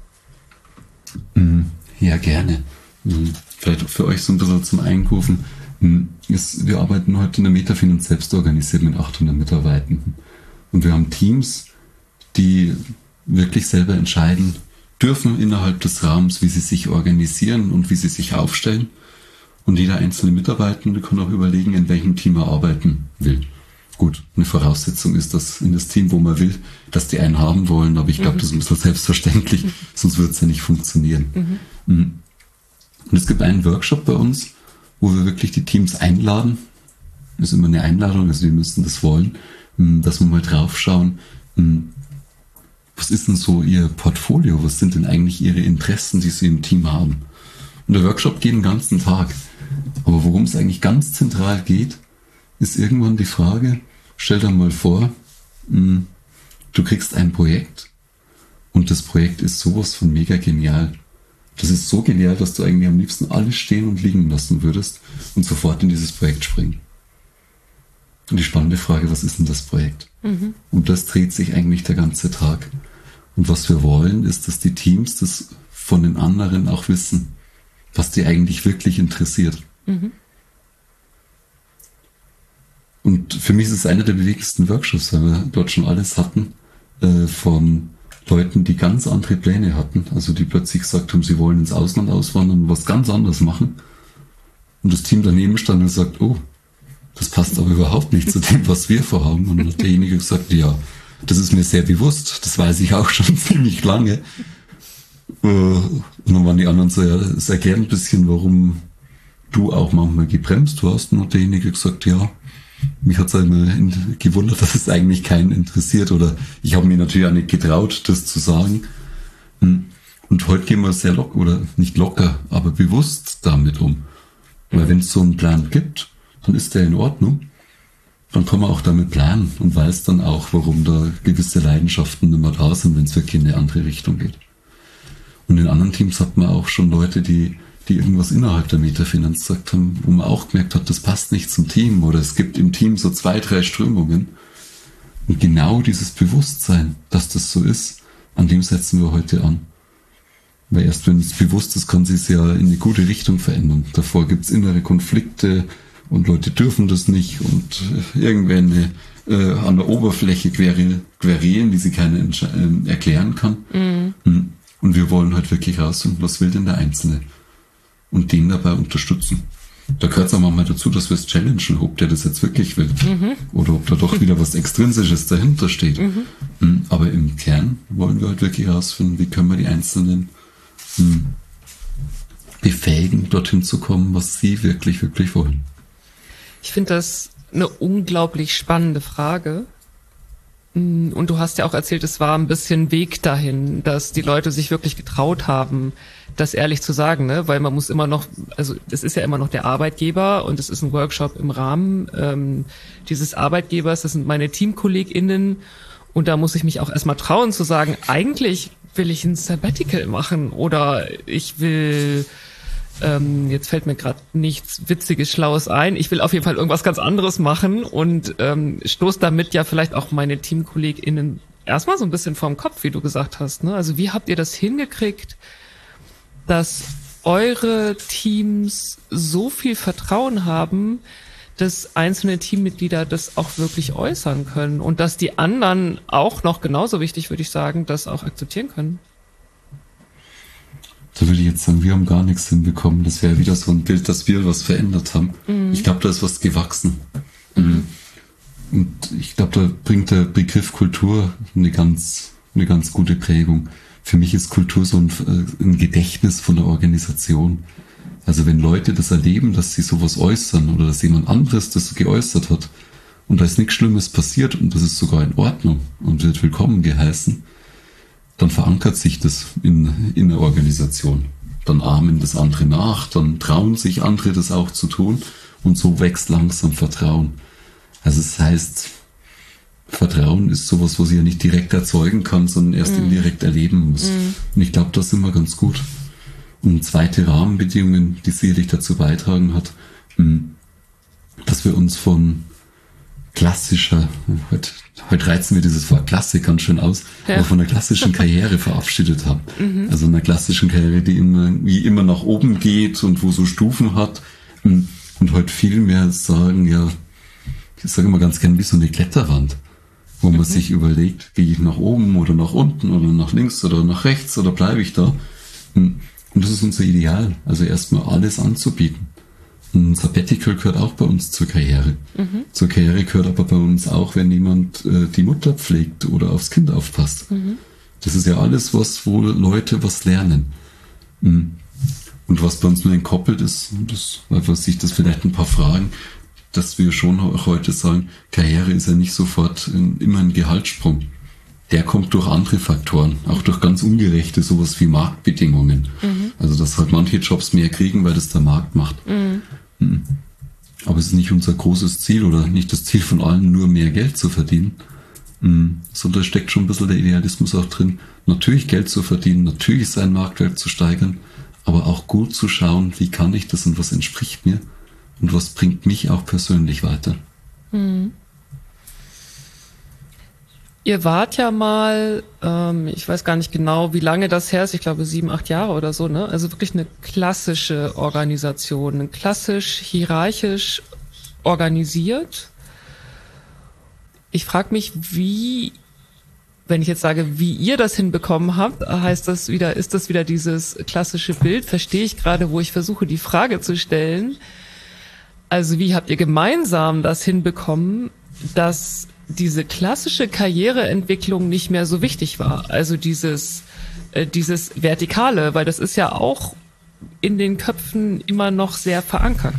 Ja, gerne. Vielleicht für euch so ein bisschen zum Einrufen. Wir arbeiten heute in der Metafinanz selbst organisiert mit 800 Mitarbeitenden. Und wir haben Teams, die wirklich selber entscheiden dürfen innerhalb des Rahmens, wie sie sich organisieren und wie sie sich aufstellen. Und jeder einzelne Mitarbeitende kann auch überlegen, in welchem Team er arbeiten will. Gut, eine Voraussetzung ist, dass in das Team, wo man will, dass die einen haben wollen, aber ich glaube, das ist ein bisschen selbstverständlich, sonst wird es ja nicht funktionieren. Und es gibt einen Workshop bei uns, wo wir wirklich die Teams einladen. Das ist immer eine Einladung, also die müssen das wollen, dass wir mal drauf schauen, was ist denn so ihr Portfolio, was sind denn eigentlich ihre Interessen, die sie im Team haben. Und der Workshop geht den ganzen Tag. Aber worum es eigentlich ganz zentral geht, ist irgendwann die Frage, stell dir mal vor, du kriegst ein Projekt und das Projekt ist sowas von mega genial. Das ist so genial, dass du eigentlich am liebsten alles stehen und liegen lassen würdest und sofort in dieses Projekt springen. Und die spannende Frage, was ist denn das Projekt? Und das dreht sich eigentlich der ganze Tag. Und was wir wollen, ist, dass die Teams das von den anderen auch wissen, was die eigentlich wirklich interessiert. Und für mich ist es einer der bewegendsten Workshops, weil wir dort schon alles hatten, von Leuten, die ganz andere Pläne hatten, also die plötzlich gesagt haben, sie wollen ins Ausland auswandern und was ganz anderes machen. Und das Team daneben stand und sagt, oh, das passt aber überhaupt nicht zu dem, was wir vorhaben. Und dann hat derjenige gesagt, ja, das ist mir sehr bewusst, das weiß ich auch schon ziemlich lange. Und dann waren die anderen so, ja, das erklärt ein bisschen, warum du auch manchmal gebremst hast. Und hat derjenige gesagt, ja, mich hat es immer gewundert, dass es eigentlich keinen interessiert. Oder ich habe mir natürlich auch nicht getraut, das zu sagen. Und heute gehen wir sehr locker, oder nicht locker, aber bewusst damit um. Weil wenn es so einen Plan gibt, dann ist der in Ordnung. Dann kann man auch damit planen und weiß dann auch, warum da gewisse Leidenschaften nicht mehr da sind, wenn es wirklich in eine andere Richtung geht. Und in anderen Teams hat man auch schon Leute, die irgendwas innerhalb der Metafinanz gesagt haben, wo man auch gemerkt hat, das passt nicht zum Team oder es gibt im Team so 2, 3 Strömungen. Und genau dieses Bewusstsein, dass das so ist, an dem setzen wir heute an. Weil erst wenn es bewusst ist, kann sich es ja in eine gute Richtung verändern. Davor gibt es innere Konflikte und Leute dürfen das nicht und irgendwelche an der Oberfläche querelen, die sie keiner erklären kann. Und wir wollen halt wirklich rausfinden, was will denn der Einzelne? Und den dabei unterstützen. Da gehört es auch manchmal dazu, dass wir es challengen, ob der das jetzt wirklich will. Oder ob da doch wieder was Extrinsisches dahinter steht. Aber im Kern wollen wir halt wirklich rausfinden, wie können wir die Einzelnen befähigen, dorthin zu kommen, was sie wirklich, wirklich wollen. Ich finde das eine unglaublich spannende Frage. Und du hast ja auch erzählt, es war ein bisschen Weg dahin, dass die Leute sich wirklich getraut haben, das ehrlich zu sagen, ne? Weil man muss immer noch, also es ist ja immer noch der Arbeitgeber und es ist ein Workshop im Rahmen dieses Arbeitgebers, das sind meine TeamkollegInnen und da muss ich mich auch erstmal trauen zu sagen, eigentlich will ich ein Sabbatical machen oder ich will Jetzt fällt mir gerade nichts Witziges, Schlaues ein. Ich will auf jeden Fall irgendwas ganz anderes machen und stoß damit ja vielleicht auch meine TeamkollegInnen erstmal so ein bisschen vorm Kopf, wie du gesagt hast. Ne? Also wie habt ihr das hingekriegt, dass eure Teams so viel Vertrauen haben, dass einzelne Teammitglieder das auch wirklich äußern können und dass die anderen auch noch genauso wichtig, würde ich sagen, das auch akzeptieren können? Da würde ich jetzt sagen, wir haben gar nichts hinbekommen. Das wäre wieder so ein Bild, dass wir was verändert haben. Ich glaube, da ist was gewachsen. Und ich glaube, da bringt der Begriff Kultur eine ganz gute Prägung. Für mich ist Kultur so ein Gedächtnis von der Organisation. Also wenn Leute das erleben, dass sie sowas äußern oder dass jemand anderes das geäußert hat und da ist nichts Schlimmes passiert und das ist sogar in Ordnung und wird willkommen geheißen, dann verankert sich das in der Organisation. Dann ahmen das andere nach, dann trauen sich andere das auch zu tun und so wächst langsam Vertrauen. Also es heißt, Vertrauen ist sowas, was ich ja nicht direkt erzeugen kann, sondern erst indirekt erleben muss. Und ich glaube, da sind wir ganz gut. Und zweite Rahmenbedingungen, die sicherlich dazu beitragen hat, dass wir uns von klassischer, heute reizen wir dieses Wort Klassik ganz schön aus, aber von einer klassischen Karriere verabschiedet haben. Also einer klassischen Karriere, die immer nach oben geht und wo so Stufen hat. Und heute viel mehr sagen, ja, ich sage immer ganz gern wie so eine Kletterwand, wo man sich überlegt, gehe ich nach oben oder nach unten oder nach links oder nach rechts oder bleibe ich da? Und das ist unser Ideal, also erstmal alles anzubieten. Ein Sabbatical gehört auch bei uns zur Karriere. Zur Karriere gehört aber bei uns auch, wenn jemand die Mutter pflegt oder aufs Kind aufpasst. Das ist ja alles, wo Leute was lernen. Und was bei uns nur entkoppelt ist, weil sich das vielleicht ein paar fragen, dass wir schon auch heute sagen, Karriere ist ja nicht sofort immer ein Gehaltssprung. Der kommt durch andere Faktoren, auch durch ganz ungerechte, sowas wie Marktbedingungen. Also dass halt manche Jobs mehr kriegen, weil das der Markt macht. Aber es ist nicht unser großes Ziel oder nicht das Ziel von allen, nur mehr Geld zu verdienen. Sondern da steckt schon ein bisschen der Idealismus auch drin, natürlich Geld zu verdienen, natürlich seinen Marktwert zu steigern, aber auch gut zu schauen, wie kann ich das und was entspricht mir und was bringt mich auch persönlich weiter. Ihr wart ja mal, ich weiß gar nicht genau, wie lange das her ist, ich glaube 7, 8 Jahre oder so, ne? Also wirklich eine klassische Organisation, klassisch hierarchisch organisiert. Ich frage mich, wenn ich jetzt sage, wie ihr das hinbekommen habt, ist das wieder dieses klassische Bild? Verstehe ich gerade, wo ich versuche, die Frage zu stellen. Also wie habt ihr gemeinsam das hinbekommen, dass diese klassische Karriereentwicklung nicht mehr so wichtig war? Also dieses Vertikale, weil das ist ja auch in den Köpfen immer noch sehr verankert.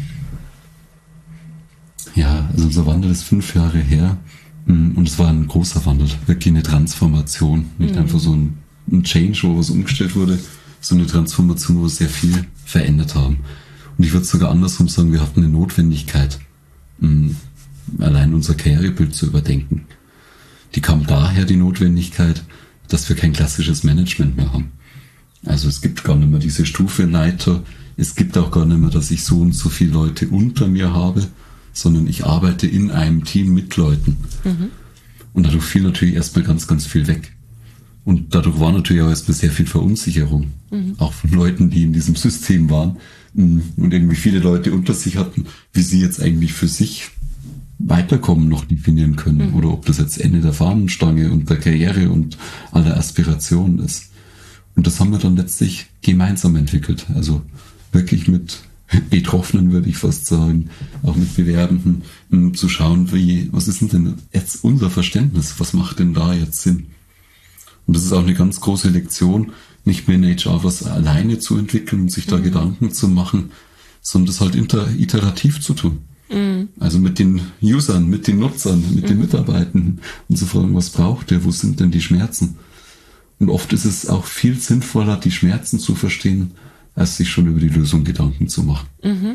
Ja, also unser Wandel ist 5 Jahre her und es war ein großer Wandel, wirklich eine Transformation, nicht einfach so ein Change, wo was umgestellt wurde, sondern eine Transformation, wo wir sehr viel verändert haben. Und ich würde sogar andersrum sagen, wir hatten eine Notwendigkeit, allein unser Karrierebild zu überdenken. Die kam daher, die Notwendigkeit, dass wir kein klassisches Management mehr haben. Also es gibt gar nicht mehr diese Stufe Leiter, es gibt auch gar nicht mehr, dass ich so und so viele Leute unter mir habe, sondern ich arbeite in einem Team mit Leuten. Und dadurch fiel natürlich erstmal ganz, ganz viel weg. Und dadurch war natürlich auch erstmal sehr viel Verunsicherung. Auch von Leuten, die in diesem System waren und irgendwie viele Leute unter sich hatten, wie sie jetzt eigentlich für sich weiterkommen noch definieren können. Oder ob das jetzt Ende der Fahnenstange und der Karriere und aller Aspirationen ist. Und das haben wir dann letztlich gemeinsam entwickelt. Also wirklich mit Betroffenen, würde ich fast sagen, auch mit Bewerbenden, zu schauen, was ist denn jetzt unser Verständnis? Was macht denn da jetzt Sinn? Und das ist auch eine ganz große Lektion, nicht mehr in HR was alleine zu entwickeln und sich da Gedanken zu machen, sondern das halt iterativ zu tun. Also mit den Usern, mit den Nutzern, mit den Mitarbeitenden und zu fragen, was braucht ihr, wo sind denn die Schmerzen? Und oft ist es auch viel sinnvoller, die Schmerzen zu verstehen, als sich schon über die Lösung Gedanken zu machen.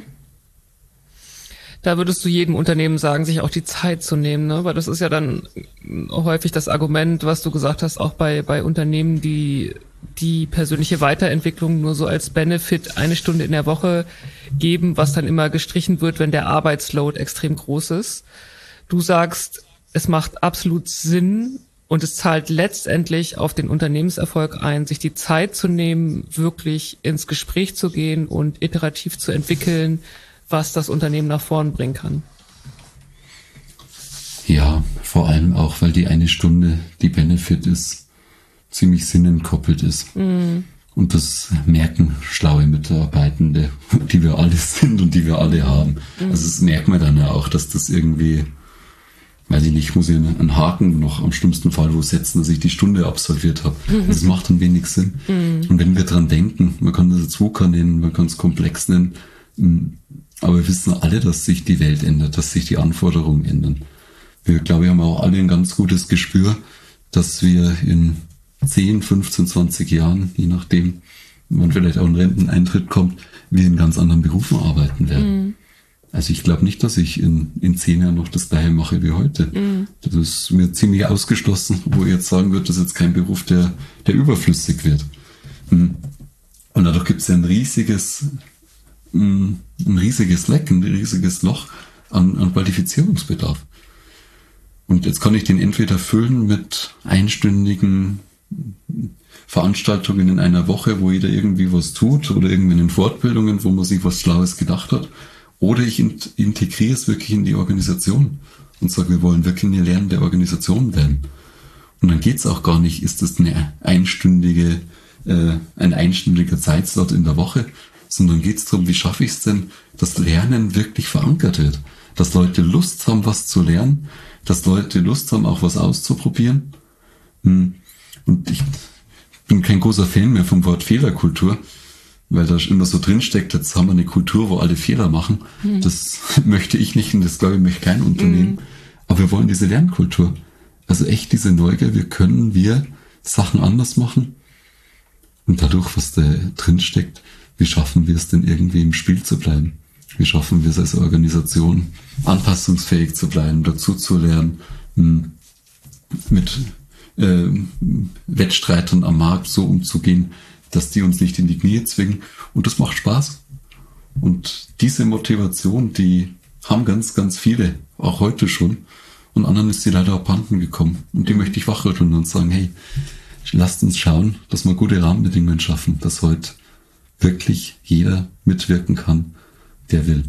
Da würdest du jedem Unternehmen sagen, sich auch die Zeit zu nehmen, ne? Weil das ist ja dann häufig das Argument, was du gesagt hast, auch bei Unternehmen, die die persönliche Weiterentwicklung nur so als Benefit 1 Stunde in der Woche geben, was dann immer gestrichen wird, wenn der Arbeitsload extrem groß ist. Du sagst, es macht absolut Sinn und es zahlt letztendlich auf den Unternehmenserfolg ein, sich die Zeit zu nehmen, wirklich ins Gespräch zu gehen und iterativ zu entwickeln, was das Unternehmen nach vorn bringen kann. Ja, vor allem auch, weil die 1 Stunde, die Benefit ist, ziemlich sinnentkoppelt ist. Und das merken schlaue Mitarbeitende, die wir alle sind und die wir alle haben. Also das merkt man dann ja auch, dass das irgendwie, weiß ich nicht, muss ich einen Haken noch am schlimmsten Fall wo setzen, dass ich die Stunde absolviert habe. Das macht dann wenig Sinn. Und wenn wir dran denken, man kann das jetzt VUCA nennen, man kann es komplex nennen, aber wir wissen alle, dass sich die Welt ändert, dass sich die Anforderungen ändern. Wir, glaube ich, haben auch alle ein ganz gutes Gespür, dass wir in 10, 15, 20 Jahren, je nachdem, wann vielleicht auch ein Renteneintritt kommt, wir in ganz anderen Berufen arbeiten werden. Also ich glaube nicht, dass ich in 10 Jahren noch das Gleiche mache wie heute. Das ist mir ziemlich ausgeschlossen, wo ich jetzt sagen würde, das ist jetzt kein Beruf, der überflüssig wird. Und dadurch gibt es ja ein riesiges Leck, ein riesiges Loch an Qualifizierungsbedarf. Und jetzt kann ich den entweder füllen mit einstündigen Veranstaltungen in einer Woche, wo jeder irgendwie was tut, oder irgendwie in Fortbildungen, wo man sich was Schlaues gedacht hat, oder ich integriere es wirklich in die Organisation und sage, wir wollen wirklich eine lernende Organisation werden. Und dann geht es auch gar nicht, ist das ein einstündiger Zeitslot in der Woche, sondern geht es darum, wie schaffe ich es denn, dass Lernen wirklich verankert wird, dass Leute Lust haben, was zu lernen, dass Leute Lust haben, auch was auszuprobieren. Und ich bin kein großer Fan mehr vom Wort Fehlerkultur, weil da immer so drinsteckt, jetzt haben wir eine Kultur, wo alle Fehler machen. Das möchte ich nicht und das, glaube ich, möchte kein Unternehmen. Aber wir wollen diese Lernkultur. Also echt diese Neugier, wir Sachen anders machen. Und dadurch, was da drinsteckt, wie schaffen wir es denn irgendwie im Spiel zu bleiben? Wie schaffen wir es als Organisation, anpassungsfähig zu bleiben, dazu zu lernen, mit Wettstreitern am Markt so umzugehen, dass die uns nicht in die Knie zwingen. Und das macht Spaß. Und diese Motivation, die haben ganz, ganz viele, auch heute schon. Und anderen ist sie leider abhanden gekommen. Und die möchte ich wachrütteln und sagen, hey, lasst uns schauen, dass wir gute Rahmenbedingungen schaffen, dass heute wirklich jeder mitwirken kann, der will.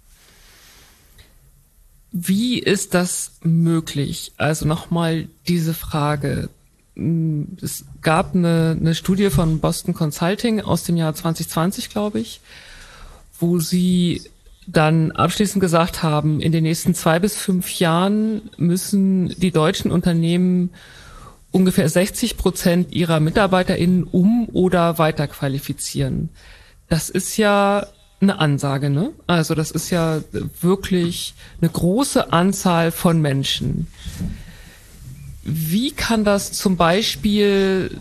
Wie ist das möglich? Also nochmal diese Frage. Es gab eine Studie von Boston Consulting aus dem Jahr 2020, glaube ich, wo sie dann abschließend gesagt haben, in den nächsten 2 bis 5 Jahren müssen die deutschen Unternehmen ungefähr 60% ihrer MitarbeiterInnen oder weiterqualifizieren. Das ist ja eine Ansage, ne? Also das ist ja wirklich eine große Anzahl von Menschen. Wie kann das zum Beispiel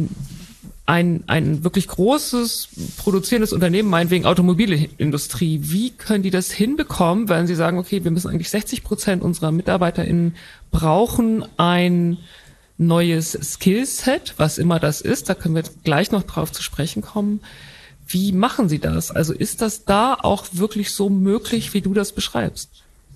ein wirklich großes produzierendes Unternehmen, meinetwegen Automobilindustrie, wie können die das hinbekommen, wenn sie sagen, okay, wir müssen eigentlich 60% unserer MitarbeiterInnen brauchen ein neues Skillset, was immer das ist, da können wir gleich noch drauf zu sprechen kommen. Wie machen Sie das? Also ist das da auch wirklich so möglich, wie du das beschreibst?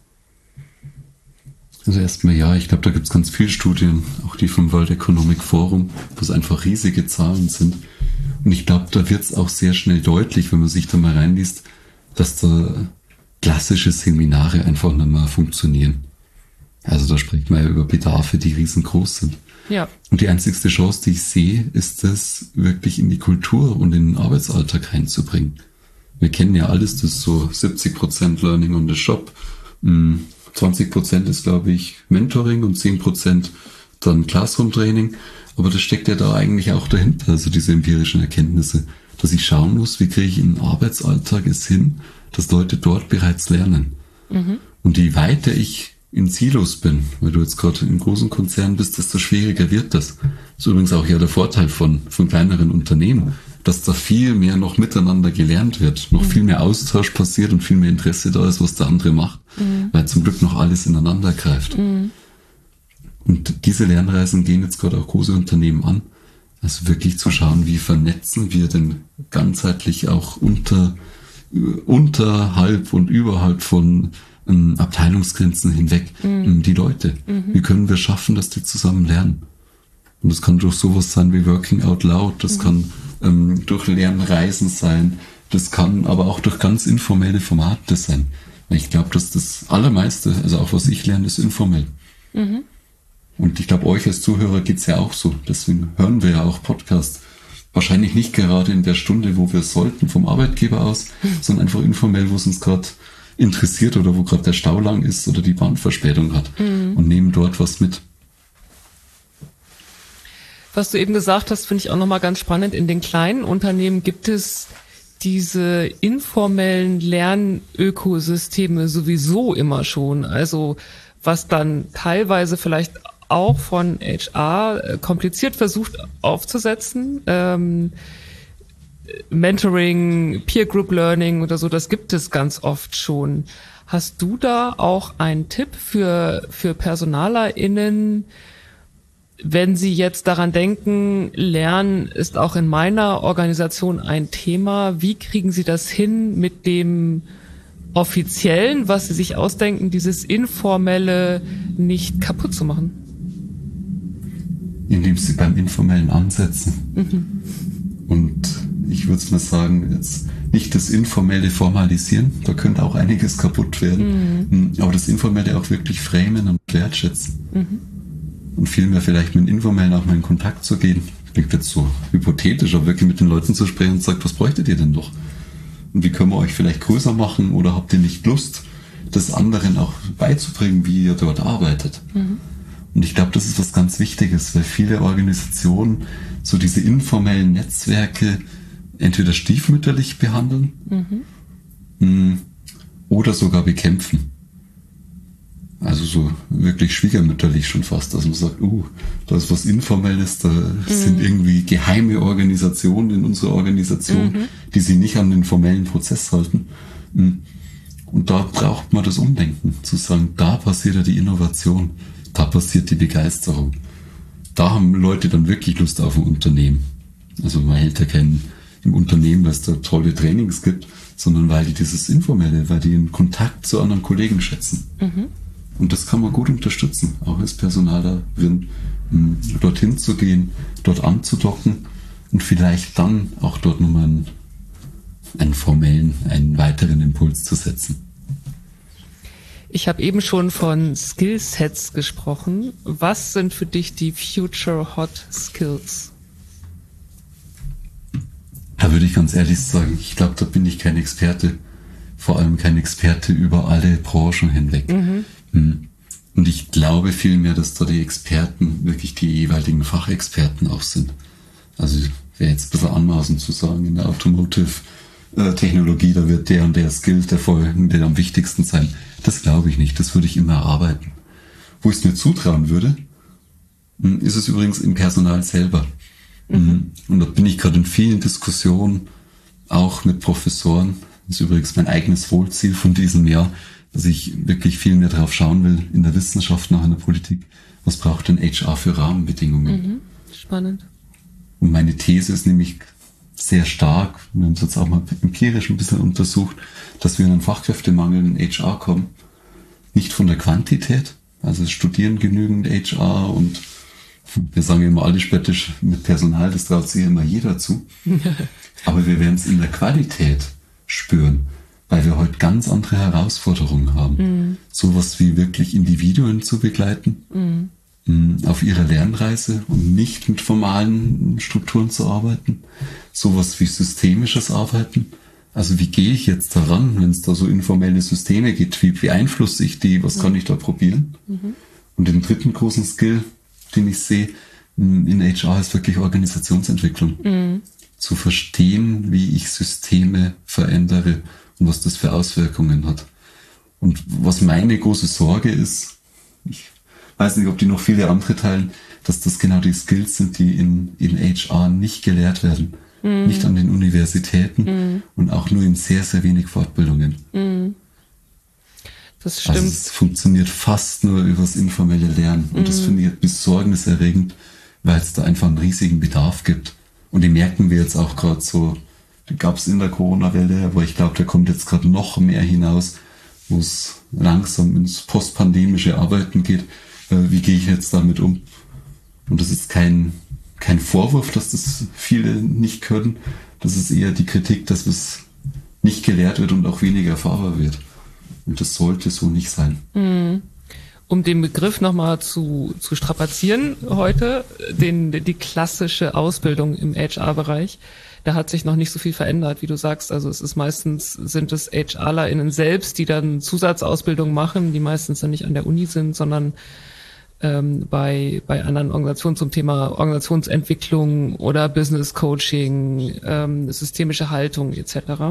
Also erstmal ja, ich glaube, da gibt es ganz viele Studien, auch die vom World Economic Forum, wo es einfach riesige Zahlen sind. Und ich glaube, da wird es auch sehr schnell deutlich, wenn man sich da mal reinliest, dass da klassische Seminare einfach nicht mehr funktionieren. Also da spricht man ja über Bedarfe, die riesengroß sind. Ja. Und die einzigste Chance, die ich sehe, ist es wirklich in die Kultur und in den Arbeitsalltag reinzubringen. Wir kennen ja alles, das ist so 70% Learning on the Job, 20% ist, glaube ich, Mentoring und 10% dann Classroom-Training. Aber das steckt ja da eigentlich auch dahinter, also diese empirischen Erkenntnisse, dass ich schauen muss, wie kriege ich in den Arbeitsalltag es hin, dass Leute dort bereits lernen. Und je weiter ich in Silos bin, weil du jetzt gerade in großen Konzernen bist, desto schwieriger wird das. Das ist übrigens auch ja der Vorteil von kleineren Unternehmen, dass da viel mehr noch miteinander gelernt wird, noch viel mehr Austausch passiert und viel mehr Interesse da ist, was der andere macht, weil zum Glück noch alles ineinander greift. Und diese Lernreisen gehen jetzt gerade auch große Unternehmen an, Also wirklich zu schauen, wie vernetzen wir denn ganzheitlich auch unterhalb und überhalb von Abteilungsgrenzen hinweg die Leute. Wie können wir schaffen, dass die zusammen lernen? Und das kann durch sowas sein wie Working Out Loud, das kann durch Lernreisen sein, das kann aber auch durch ganz informelle Formate sein. Ich glaube, dass das Allermeiste, also auch was ich lerne, ist informell. Und ich glaube, euch als Zuhörer geht's ja auch so. Deswegen hören wir ja auch Podcasts. Wahrscheinlich nicht gerade in der Stunde, wo wir sollten, vom Arbeitgeber aus, sondern einfach informell, wo es uns gerade interessiert oder wo gerade der Stau lang ist oder die Bahnverspätung hat und nehmen dort was mit. Was du eben gesagt hast, finde ich auch nochmal ganz spannend. In den kleinen Unternehmen gibt es diese informellen Lernökosysteme sowieso immer schon. Also was dann teilweise vielleicht auch von HR kompliziert versucht aufzusetzen. Mentoring, Peer Group Learning oder so, das gibt es ganz oft schon. Hast du da auch einen Tipp für PersonalerInnen, wenn sie jetzt daran denken, Lernen ist auch in meiner Organisation ein Thema, wie kriegen sie das hin mit dem Offiziellen, was sie sich ausdenken, dieses Informelle nicht kaputt zu machen? Indem sie beim Informellen ansetzen. Und ich würde es mal sagen, jetzt nicht das Informelle formalisieren, da könnte auch einiges kaputt werden, aber das Informelle auch wirklich framen und wertschätzen. Und vielmehr vielleicht mit dem Informellen auch mal in Kontakt zu gehen. Klingt jetzt so hypothetisch, aber wirklich mit den Leuten zu sprechen und sagt, was bräuchtet ihr denn noch? Und wie können wir euch vielleicht größer machen oder habt ihr nicht Lust, das anderen auch beizubringen, wie ihr dort arbeitet? Und ich glaube, das ist was ganz Wichtiges, weil viele Organisationen so diese informellen Netzwerke entweder stiefmütterlich behandeln oder sogar bekämpfen. Also so wirklich schwiegermütterlich schon fast, dass man sagt, da ist was Informelles, da sind irgendwie geheime Organisationen in unserer Organisation, die sich nicht an den formellen Prozess halten. Und da braucht man das Umdenken, zu sagen, da passiert ja die Innovation, da passiert die Begeisterung. Da haben Leute dann wirklich Lust auf ein Unternehmen. Also man hält ja keinen im Unternehmen, weil es da tolle Trainings gibt, sondern weil die dieses Informelle, weil die den Kontakt zu anderen Kollegen schätzen. Und das kann man gut unterstützen, auch als Personalerin, dorthin zu gehen, dort anzudocken und vielleicht dann auch dort nochmal einen weiteren Impuls zu setzen. Ich habe eben schon von Skillsets gesprochen. Was sind für dich die Future Hot Skills? Da würde ich ganz ehrlich sagen, ich glaube, da bin ich kein Experte. Vor allem kein Experte über alle Branchen hinweg. Und ich glaube vielmehr, dass da die Experten wirklich die jeweiligen Fachexperten auch sind. Also wäre jetzt ein bisschen anmaßend zu sagen, in der Automotive-Technologie, da wird der und der Skill der folgende am wichtigsten sein. Das glaube ich nicht, das würde ich immer erarbeiten. Wo ich es mir zutrauen würde, ist es übrigens im Personal selber. Und da bin ich gerade in vielen Diskussionen, auch mit Professoren. Das ist übrigens mein eigenes Wohlziel von diesem Jahr, dass ich wirklich viel mehr drauf schauen will in der Wissenschaft, nach in der Politik. Was braucht denn HR für Rahmenbedingungen? Spannend. Und meine These ist nämlich sehr stark, wir haben es jetzt auch mal empirisch ein bisschen untersucht, dass wir in einen Fachkräftemangel in HR kommen. Nicht von der Quantität, also es studieren genügend HR und wir sagen immer alle spöttisch mit Personal, das traut sich immer jeder zu. Aber wir werden es in der Qualität spüren, weil wir heute ganz andere Herausforderungen haben. Sowas wie wirklich Individuen zu begleiten, auf ihrer Lernreise und nicht mit formalen Strukturen zu arbeiten. Sowas wie systemisches Arbeiten. Also wie gehe ich jetzt daran, wenn es da so informelle Systeme gibt? Wie beeinflusse ich die? Was kann ich da probieren? Und den dritten großen Skill, den ich sehe in HR, ist wirklich Organisationsentwicklung. Zu verstehen, wie ich Systeme verändere und was das für Auswirkungen hat. Und was meine große Sorge ist, ich weiß nicht, ob die noch viele andere teilen, dass das genau die Skills sind, die in HR nicht gelehrt werden. Nicht an den Universitäten und auch nur in sehr, sehr wenig Fortbildungen. Das stimmt. Also es funktioniert fast nur über das informelle Lernen. Und das finde ich besorgniserregend, weil es da einfach einen riesigen Bedarf gibt. Und den merken wir jetzt auch gerade so, gab es in der Corona-Welle, aber ich glaube, da kommt jetzt gerade noch mehr hinaus, wo es langsam ins postpandemische Arbeiten geht. Wie gehe ich jetzt damit um? Und das ist kein Vorwurf, dass das viele nicht können. Das ist eher die Kritik, dass es nicht gelehrt wird und auch weniger erfahrbar wird. Und das sollte so nicht sein. Um den Begriff nochmal zu strapazieren heute, die klassische Ausbildung im HR-Bereich, da hat sich noch nicht so viel verändert, wie du sagst. Also es ist sind es HRlerInnen selbst, die dann Zusatzausbildung machen, die meistens dann nicht an der Uni sind, sondern bei anderen Organisationen zum Thema Organisationsentwicklung oder Business Coaching, systemische Haltung etc.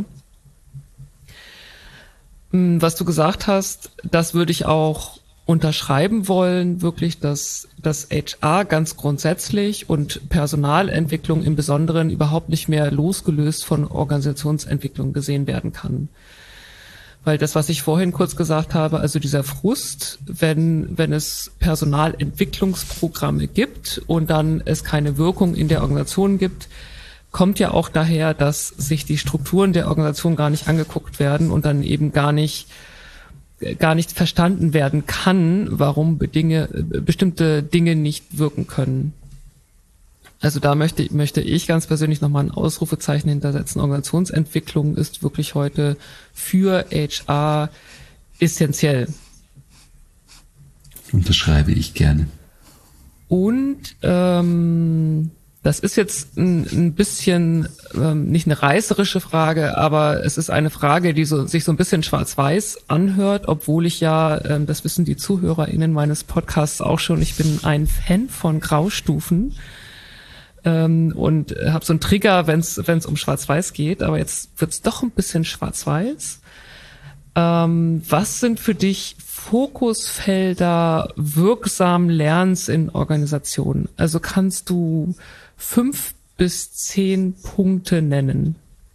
Was du gesagt hast, das würde ich auch unterschreiben wollen, wirklich, dass das HR ganz grundsätzlich und Personalentwicklung im Besonderen überhaupt nicht mehr losgelöst von Organisationsentwicklung gesehen werden kann. Weil das, was ich vorhin kurz gesagt habe, also dieser Frust, wenn es Personalentwicklungsprogramme gibt und dann es keine Wirkung in der Organisation gibt, kommt ja auch daher, dass sich die Strukturen der Organisation gar nicht angeguckt werden und dann eben gar nicht verstanden werden kann, warum bestimmte Dinge nicht wirken können. Also da möchte ich ganz persönlich nochmal ein Ausrufezeichen hintersetzen. Organisationsentwicklung ist wirklich heute für HR essentiell. Unterschreibe ich gerne. Und das ist jetzt ein bisschen nicht eine reißerische Frage, aber es ist eine Frage, die sich so ein bisschen schwarz-weiß anhört, obwohl ich ja, das wissen die ZuhörerInnen meines Podcasts auch schon, ich bin ein Fan von Graustufen. Und habe so einen Trigger, wenn es um Schwarz-Weiß geht, aber jetzt wird's doch ein bisschen Schwarz-Weiß. Was sind für dich Fokusfelder wirksamen Lernens in Organisationen? Also kannst du 5 bis 10 Punkte nennen?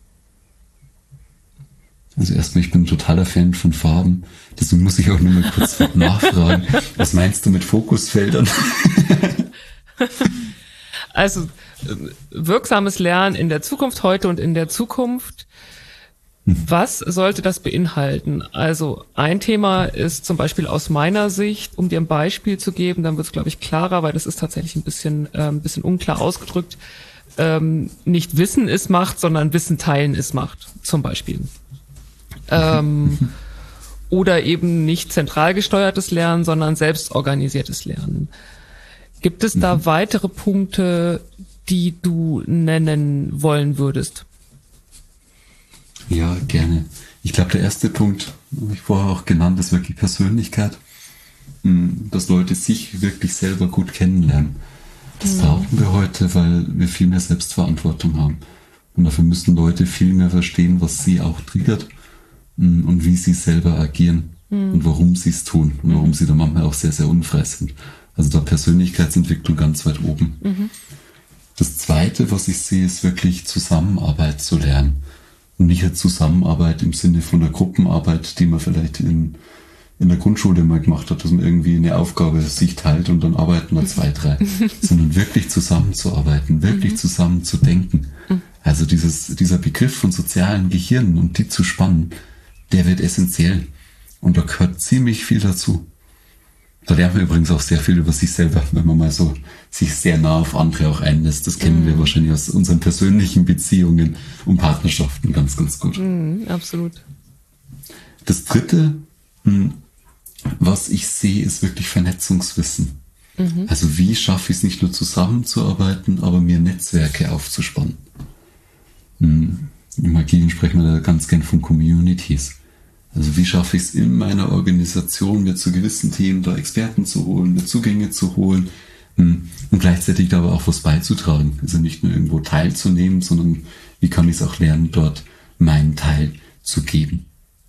Also erstmal, ich bin ein totaler Fan von Farben, deswegen muss ich auch nur mal kurz nachfragen. Was meinst du mit Fokusfeldern? Also wirksames Lernen in der Zukunft, heute und in der Zukunft. Was sollte das beinhalten? Also ein Thema ist zum Beispiel aus meiner Sicht, um dir ein Beispiel zu geben, dann wird es, glaube ich, klarer, weil das ist tatsächlich ein bisschen unklar ausgedrückt. Nicht Wissen ist Macht, sondern Wissen teilen ist Macht, zum Beispiel. Oder eben nicht zentral gesteuertes Lernen, sondern selbstorganisiertes Lernen. Gibt es da weitere Punkte, die du nennen wollen würdest? Ja, gerne. Ich glaube, der erste Punkt, habe ich vorher auch genannt, ist wirklich Persönlichkeit. Dass Leute sich wirklich selber gut kennenlernen. Das brauchen wir heute, weil wir viel mehr Selbstverantwortung haben. Und dafür müssen Leute viel mehr verstehen, was sie auch triggert und wie sie selber agieren und warum sie es tun und warum sie da manchmal auch sehr, sehr unfrei sind. Also da Persönlichkeitsentwicklung ganz weit oben. Das Zweite, was ich sehe, ist wirklich Zusammenarbeit zu lernen. Und nicht eine Zusammenarbeit im Sinne von einer Gruppenarbeit, die man vielleicht in der Grundschule mal gemacht hat, dass man irgendwie eine Aufgabe sich teilt und dann arbeiten da 2, 3. Sondern wirklich zusammenzuarbeiten, wirklich zusammen zu denken. Also dieser Begriff von sozialen Gehirnen und die zu spannen, der wird essentiell. Und da gehört ziemlich viel dazu. Da lernt man übrigens auch sehr viel über sich selber, wenn man mal so sich sehr nah auf andere auch einlässt. Das kennen wir wahrscheinlich aus unseren persönlichen Beziehungen und Partnerschaften ganz, ganz gut. Absolut. Das Dritte, was ich sehe, ist wirklich Vernetzungswissen. Also wie schaffe ich es nicht nur zusammenzuarbeiten, aber mir Netzwerke aufzuspannen. Im Agilen sprechen wir da ganz gern von Communities. Also wie schaffe ich es in meiner Organisation, mir zu gewissen Themen da Experten zu holen, mir Zugänge zu holen und gleichzeitig da aber auch was beizutragen. Also nicht nur irgendwo teilzunehmen, sondern wie kann ich es auch lernen, dort meinen Teil zu geben.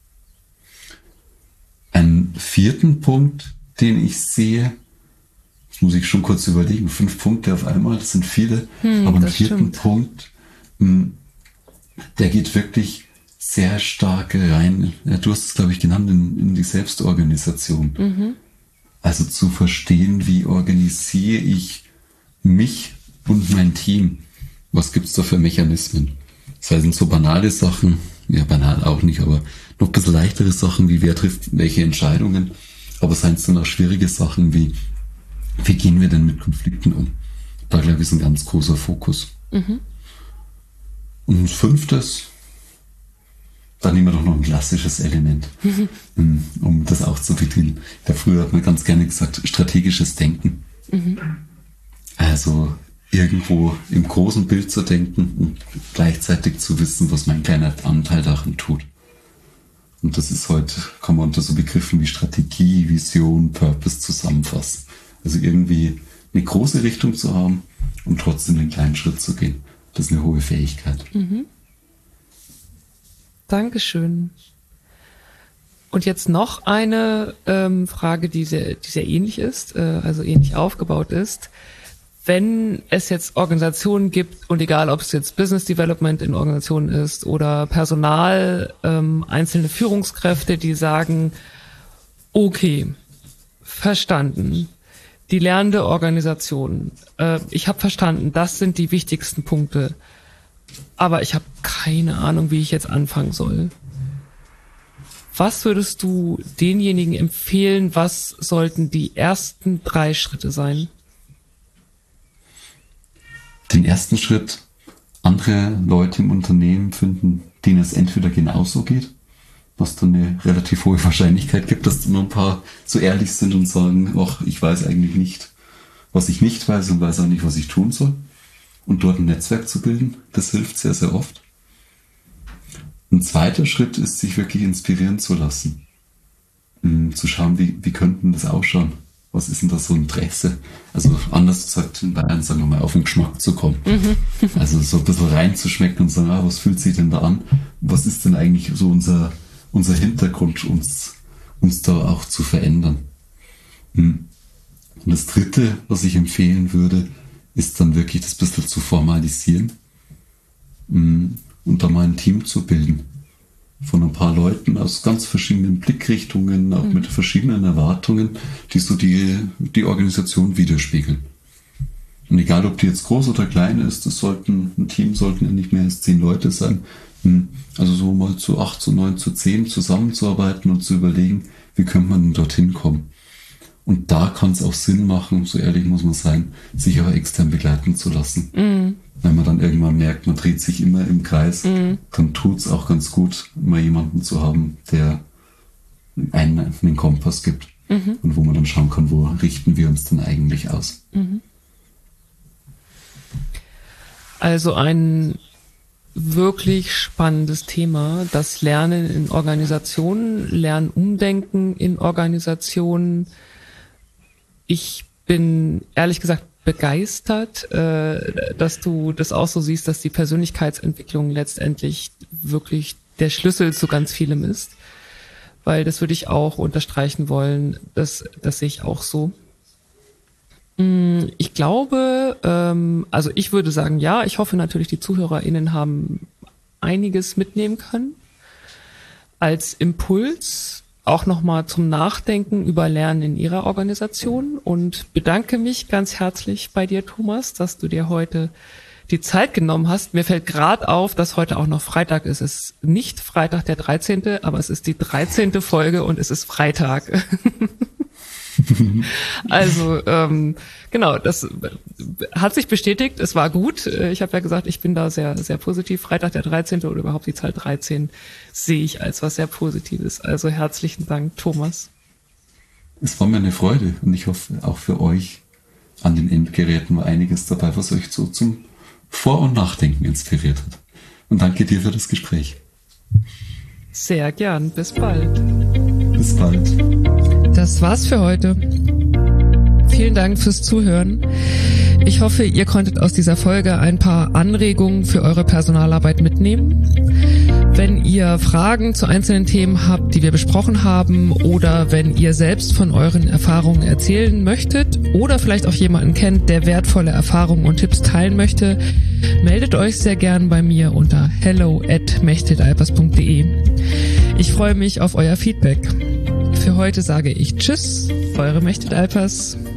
Einen 4. Punkt, den ich sehe, das muss ich schon kurz überlegen, 5 Punkte auf einmal, das sind viele, aber einen 4. Punkt, der geht wirklich sehr stark rein, ja, du hast es, glaube ich, genannt, in die Selbstorganisation. Also zu verstehen, wie organisiere ich mich und mein Team, was gibt's da für Mechanismen? Das sind so banale Sachen, ja banal auch nicht, aber noch ein bisschen leichtere Sachen, wie wer trifft welche Entscheidungen. Aber seien es dann auch schwierige Sachen, wie gehen wir denn mit Konflikten um? Da, glaube ich, ist ein ganz großer Fokus. Mhm. Und 5. Dann nehmen wir doch noch ein klassisches Element, um das auch zu bedienen. Früher hat man ganz gerne gesagt, strategisches Denken. Mhm. Also irgendwo im großen Bild zu denken und gleichzeitig zu wissen, was mein kleiner Anteil darin tut. Und das ist heute, kann man unter so Begriffen wie Strategie, Vision, Purpose zusammenfassen. Also irgendwie eine große Richtung zu haben und trotzdem einen kleinen Schritt zu gehen. Das ist eine hohe Fähigkeit. Mhm. Dankeschön. Und jetzt noch eine Frage, die sehr ähnlich ist, also ähnlich aufgebaut ist. Wenn es jetzt Organisationen gibt, und egal ob es jetzt Business Development in Organisationen ist oder Personal, einzelne Führungskräfte, die sagen, okay, verstanden, die lernende Organisation, ich habe verstanden, das sind die wichtigsten Punkte, aber ich habe keine Ahnung, wie ich jetzt anfangen soll. Was würdest du denjenigen empfehlen, was sollten die ersten 3 Schritte sein? Den ersten Schritt, andere Leute im Unternehmen finden, denen es entweder genauso geht, was dann eine relativ hohe Wahrscheinlichkeit gibt, dass nur ein paar so ehrlich sind und sagen, ach, ich weiß eigentlich nicht, was ich nicht weiß und weiß auch nicht, was ich tun soll. Und dort ein Netzwerk zu bilden, das hilft sehr, sehr oft. Ein zweiter Schritt ist, sich wirklich inspirieren zu lassen. Zu schauen, wie könnten das ausschauen? Was ist denn da so Interesse? Also anders gesagt, in Bayern sagen wir mal, auf den Geschmack zu kommen. Mhm. Also so ein bisschen reinzuschmecken und sagen, was fühlt sich denn da an? Was ist denn eigentlich so unser Hintergrund, uns da auch zu verändern? Und das dritte, was ich empfehlen würde, ist dann wirklich das bisschen zu formalisieren und da mal ein Team zu bilden. Von ein paar Leuten aus ganz verschiedenen Blickrichtungen, auch mit verschiedenen Erwartungen, die so die Organisation widerspiegeln. Und egal, ob die jetzt groß oder klein ist, ein Team sollten ja nicht mehr als 10 Leute sein. Also so mal zu 8, zu 9, zu 10 zusammenzuarbeiten und zu überlegen, wie könnte man denn dorthin kommen. Und da kann es auch Sinn machen, so ehrlich muss man sein, sich auch extern begleiten zu lassen. Mhm. Wenn man dann irgendwann merkt, man dreht sich immer im Kreis, dann tut's auch ganz gut, mal jemanden zu haben, der einen Kompass gibt. Mhm. Und wo man dann schauen kann, wo richten wir uns denn eigentlich aus. Mhm. Also ein wirklich spannendes Thema, das Lernen in Organisationen, Lernumdenken in Organisationen. Ich bin ehrlich gesagt begeistert, dass du das auch so siehst, dass die Persönlichkeitsentwicklung letztendlich wirklich der Schlüssel zu ganz vielem ist. Weil das würde ich auch unterstreichen wollen, das sehe ich auch so. Ich glaube, also ich würde sagen, ja, ich hoffe natürlich, die ZuhörerInnen haben einiges mitnehmen können als Impuls, auch nochmal zum Nachdenken über Lernen in ihrer Organisation und bedanke mich ganz herzlich bei dir, Thomas, dass du dir heute die Zeit genommen hast. Mir fällt gerade auf, dass heute auch noch Freitag ist. Es ist nicht Freitag der 13., aber es ist die 13. Folge und es ist Freitag. Also genau, das hat sich bestätigt, es war gut. Ich habe ja gesagt, ich bin da sehr, sehr positiv. Freitag der 13. oder überhaupt die Zahl 13 sehe ich als was sehr Positives. Also herzlichen Dank, Thomas. Es war mir eine Freude und ich hoffe auch für euch an den Endgeräten war einiges dabei, was euch so zum Vor- und Nachdenken inspiriert hat. Und danke dir für das Gespräch. Sehr gern, bis bald. Bis bald. Das war's für heute. Vielen Dank fürs Zuhören. Ich hoffe, ihr konntet aus dieser Folge ein paar Anregungen für eure Personalarbeit mitnehmen. Wenn ihr Fragen zu einzelnen Themen habt, die wir besprochen haben, oder wenn ihr selbst von euren Erfahrungen erzählen möchtet oder vielleicht auch jemanden kennt, der wertvolle Erfahrungen und Tipps teilen möchte, meldet euch sehr gern bei mir unter hello@mechtet-alpers.de. Ich freue mich auf euer Feedback. Für heute sage ich Tschüss, eure Mechtet Alpers.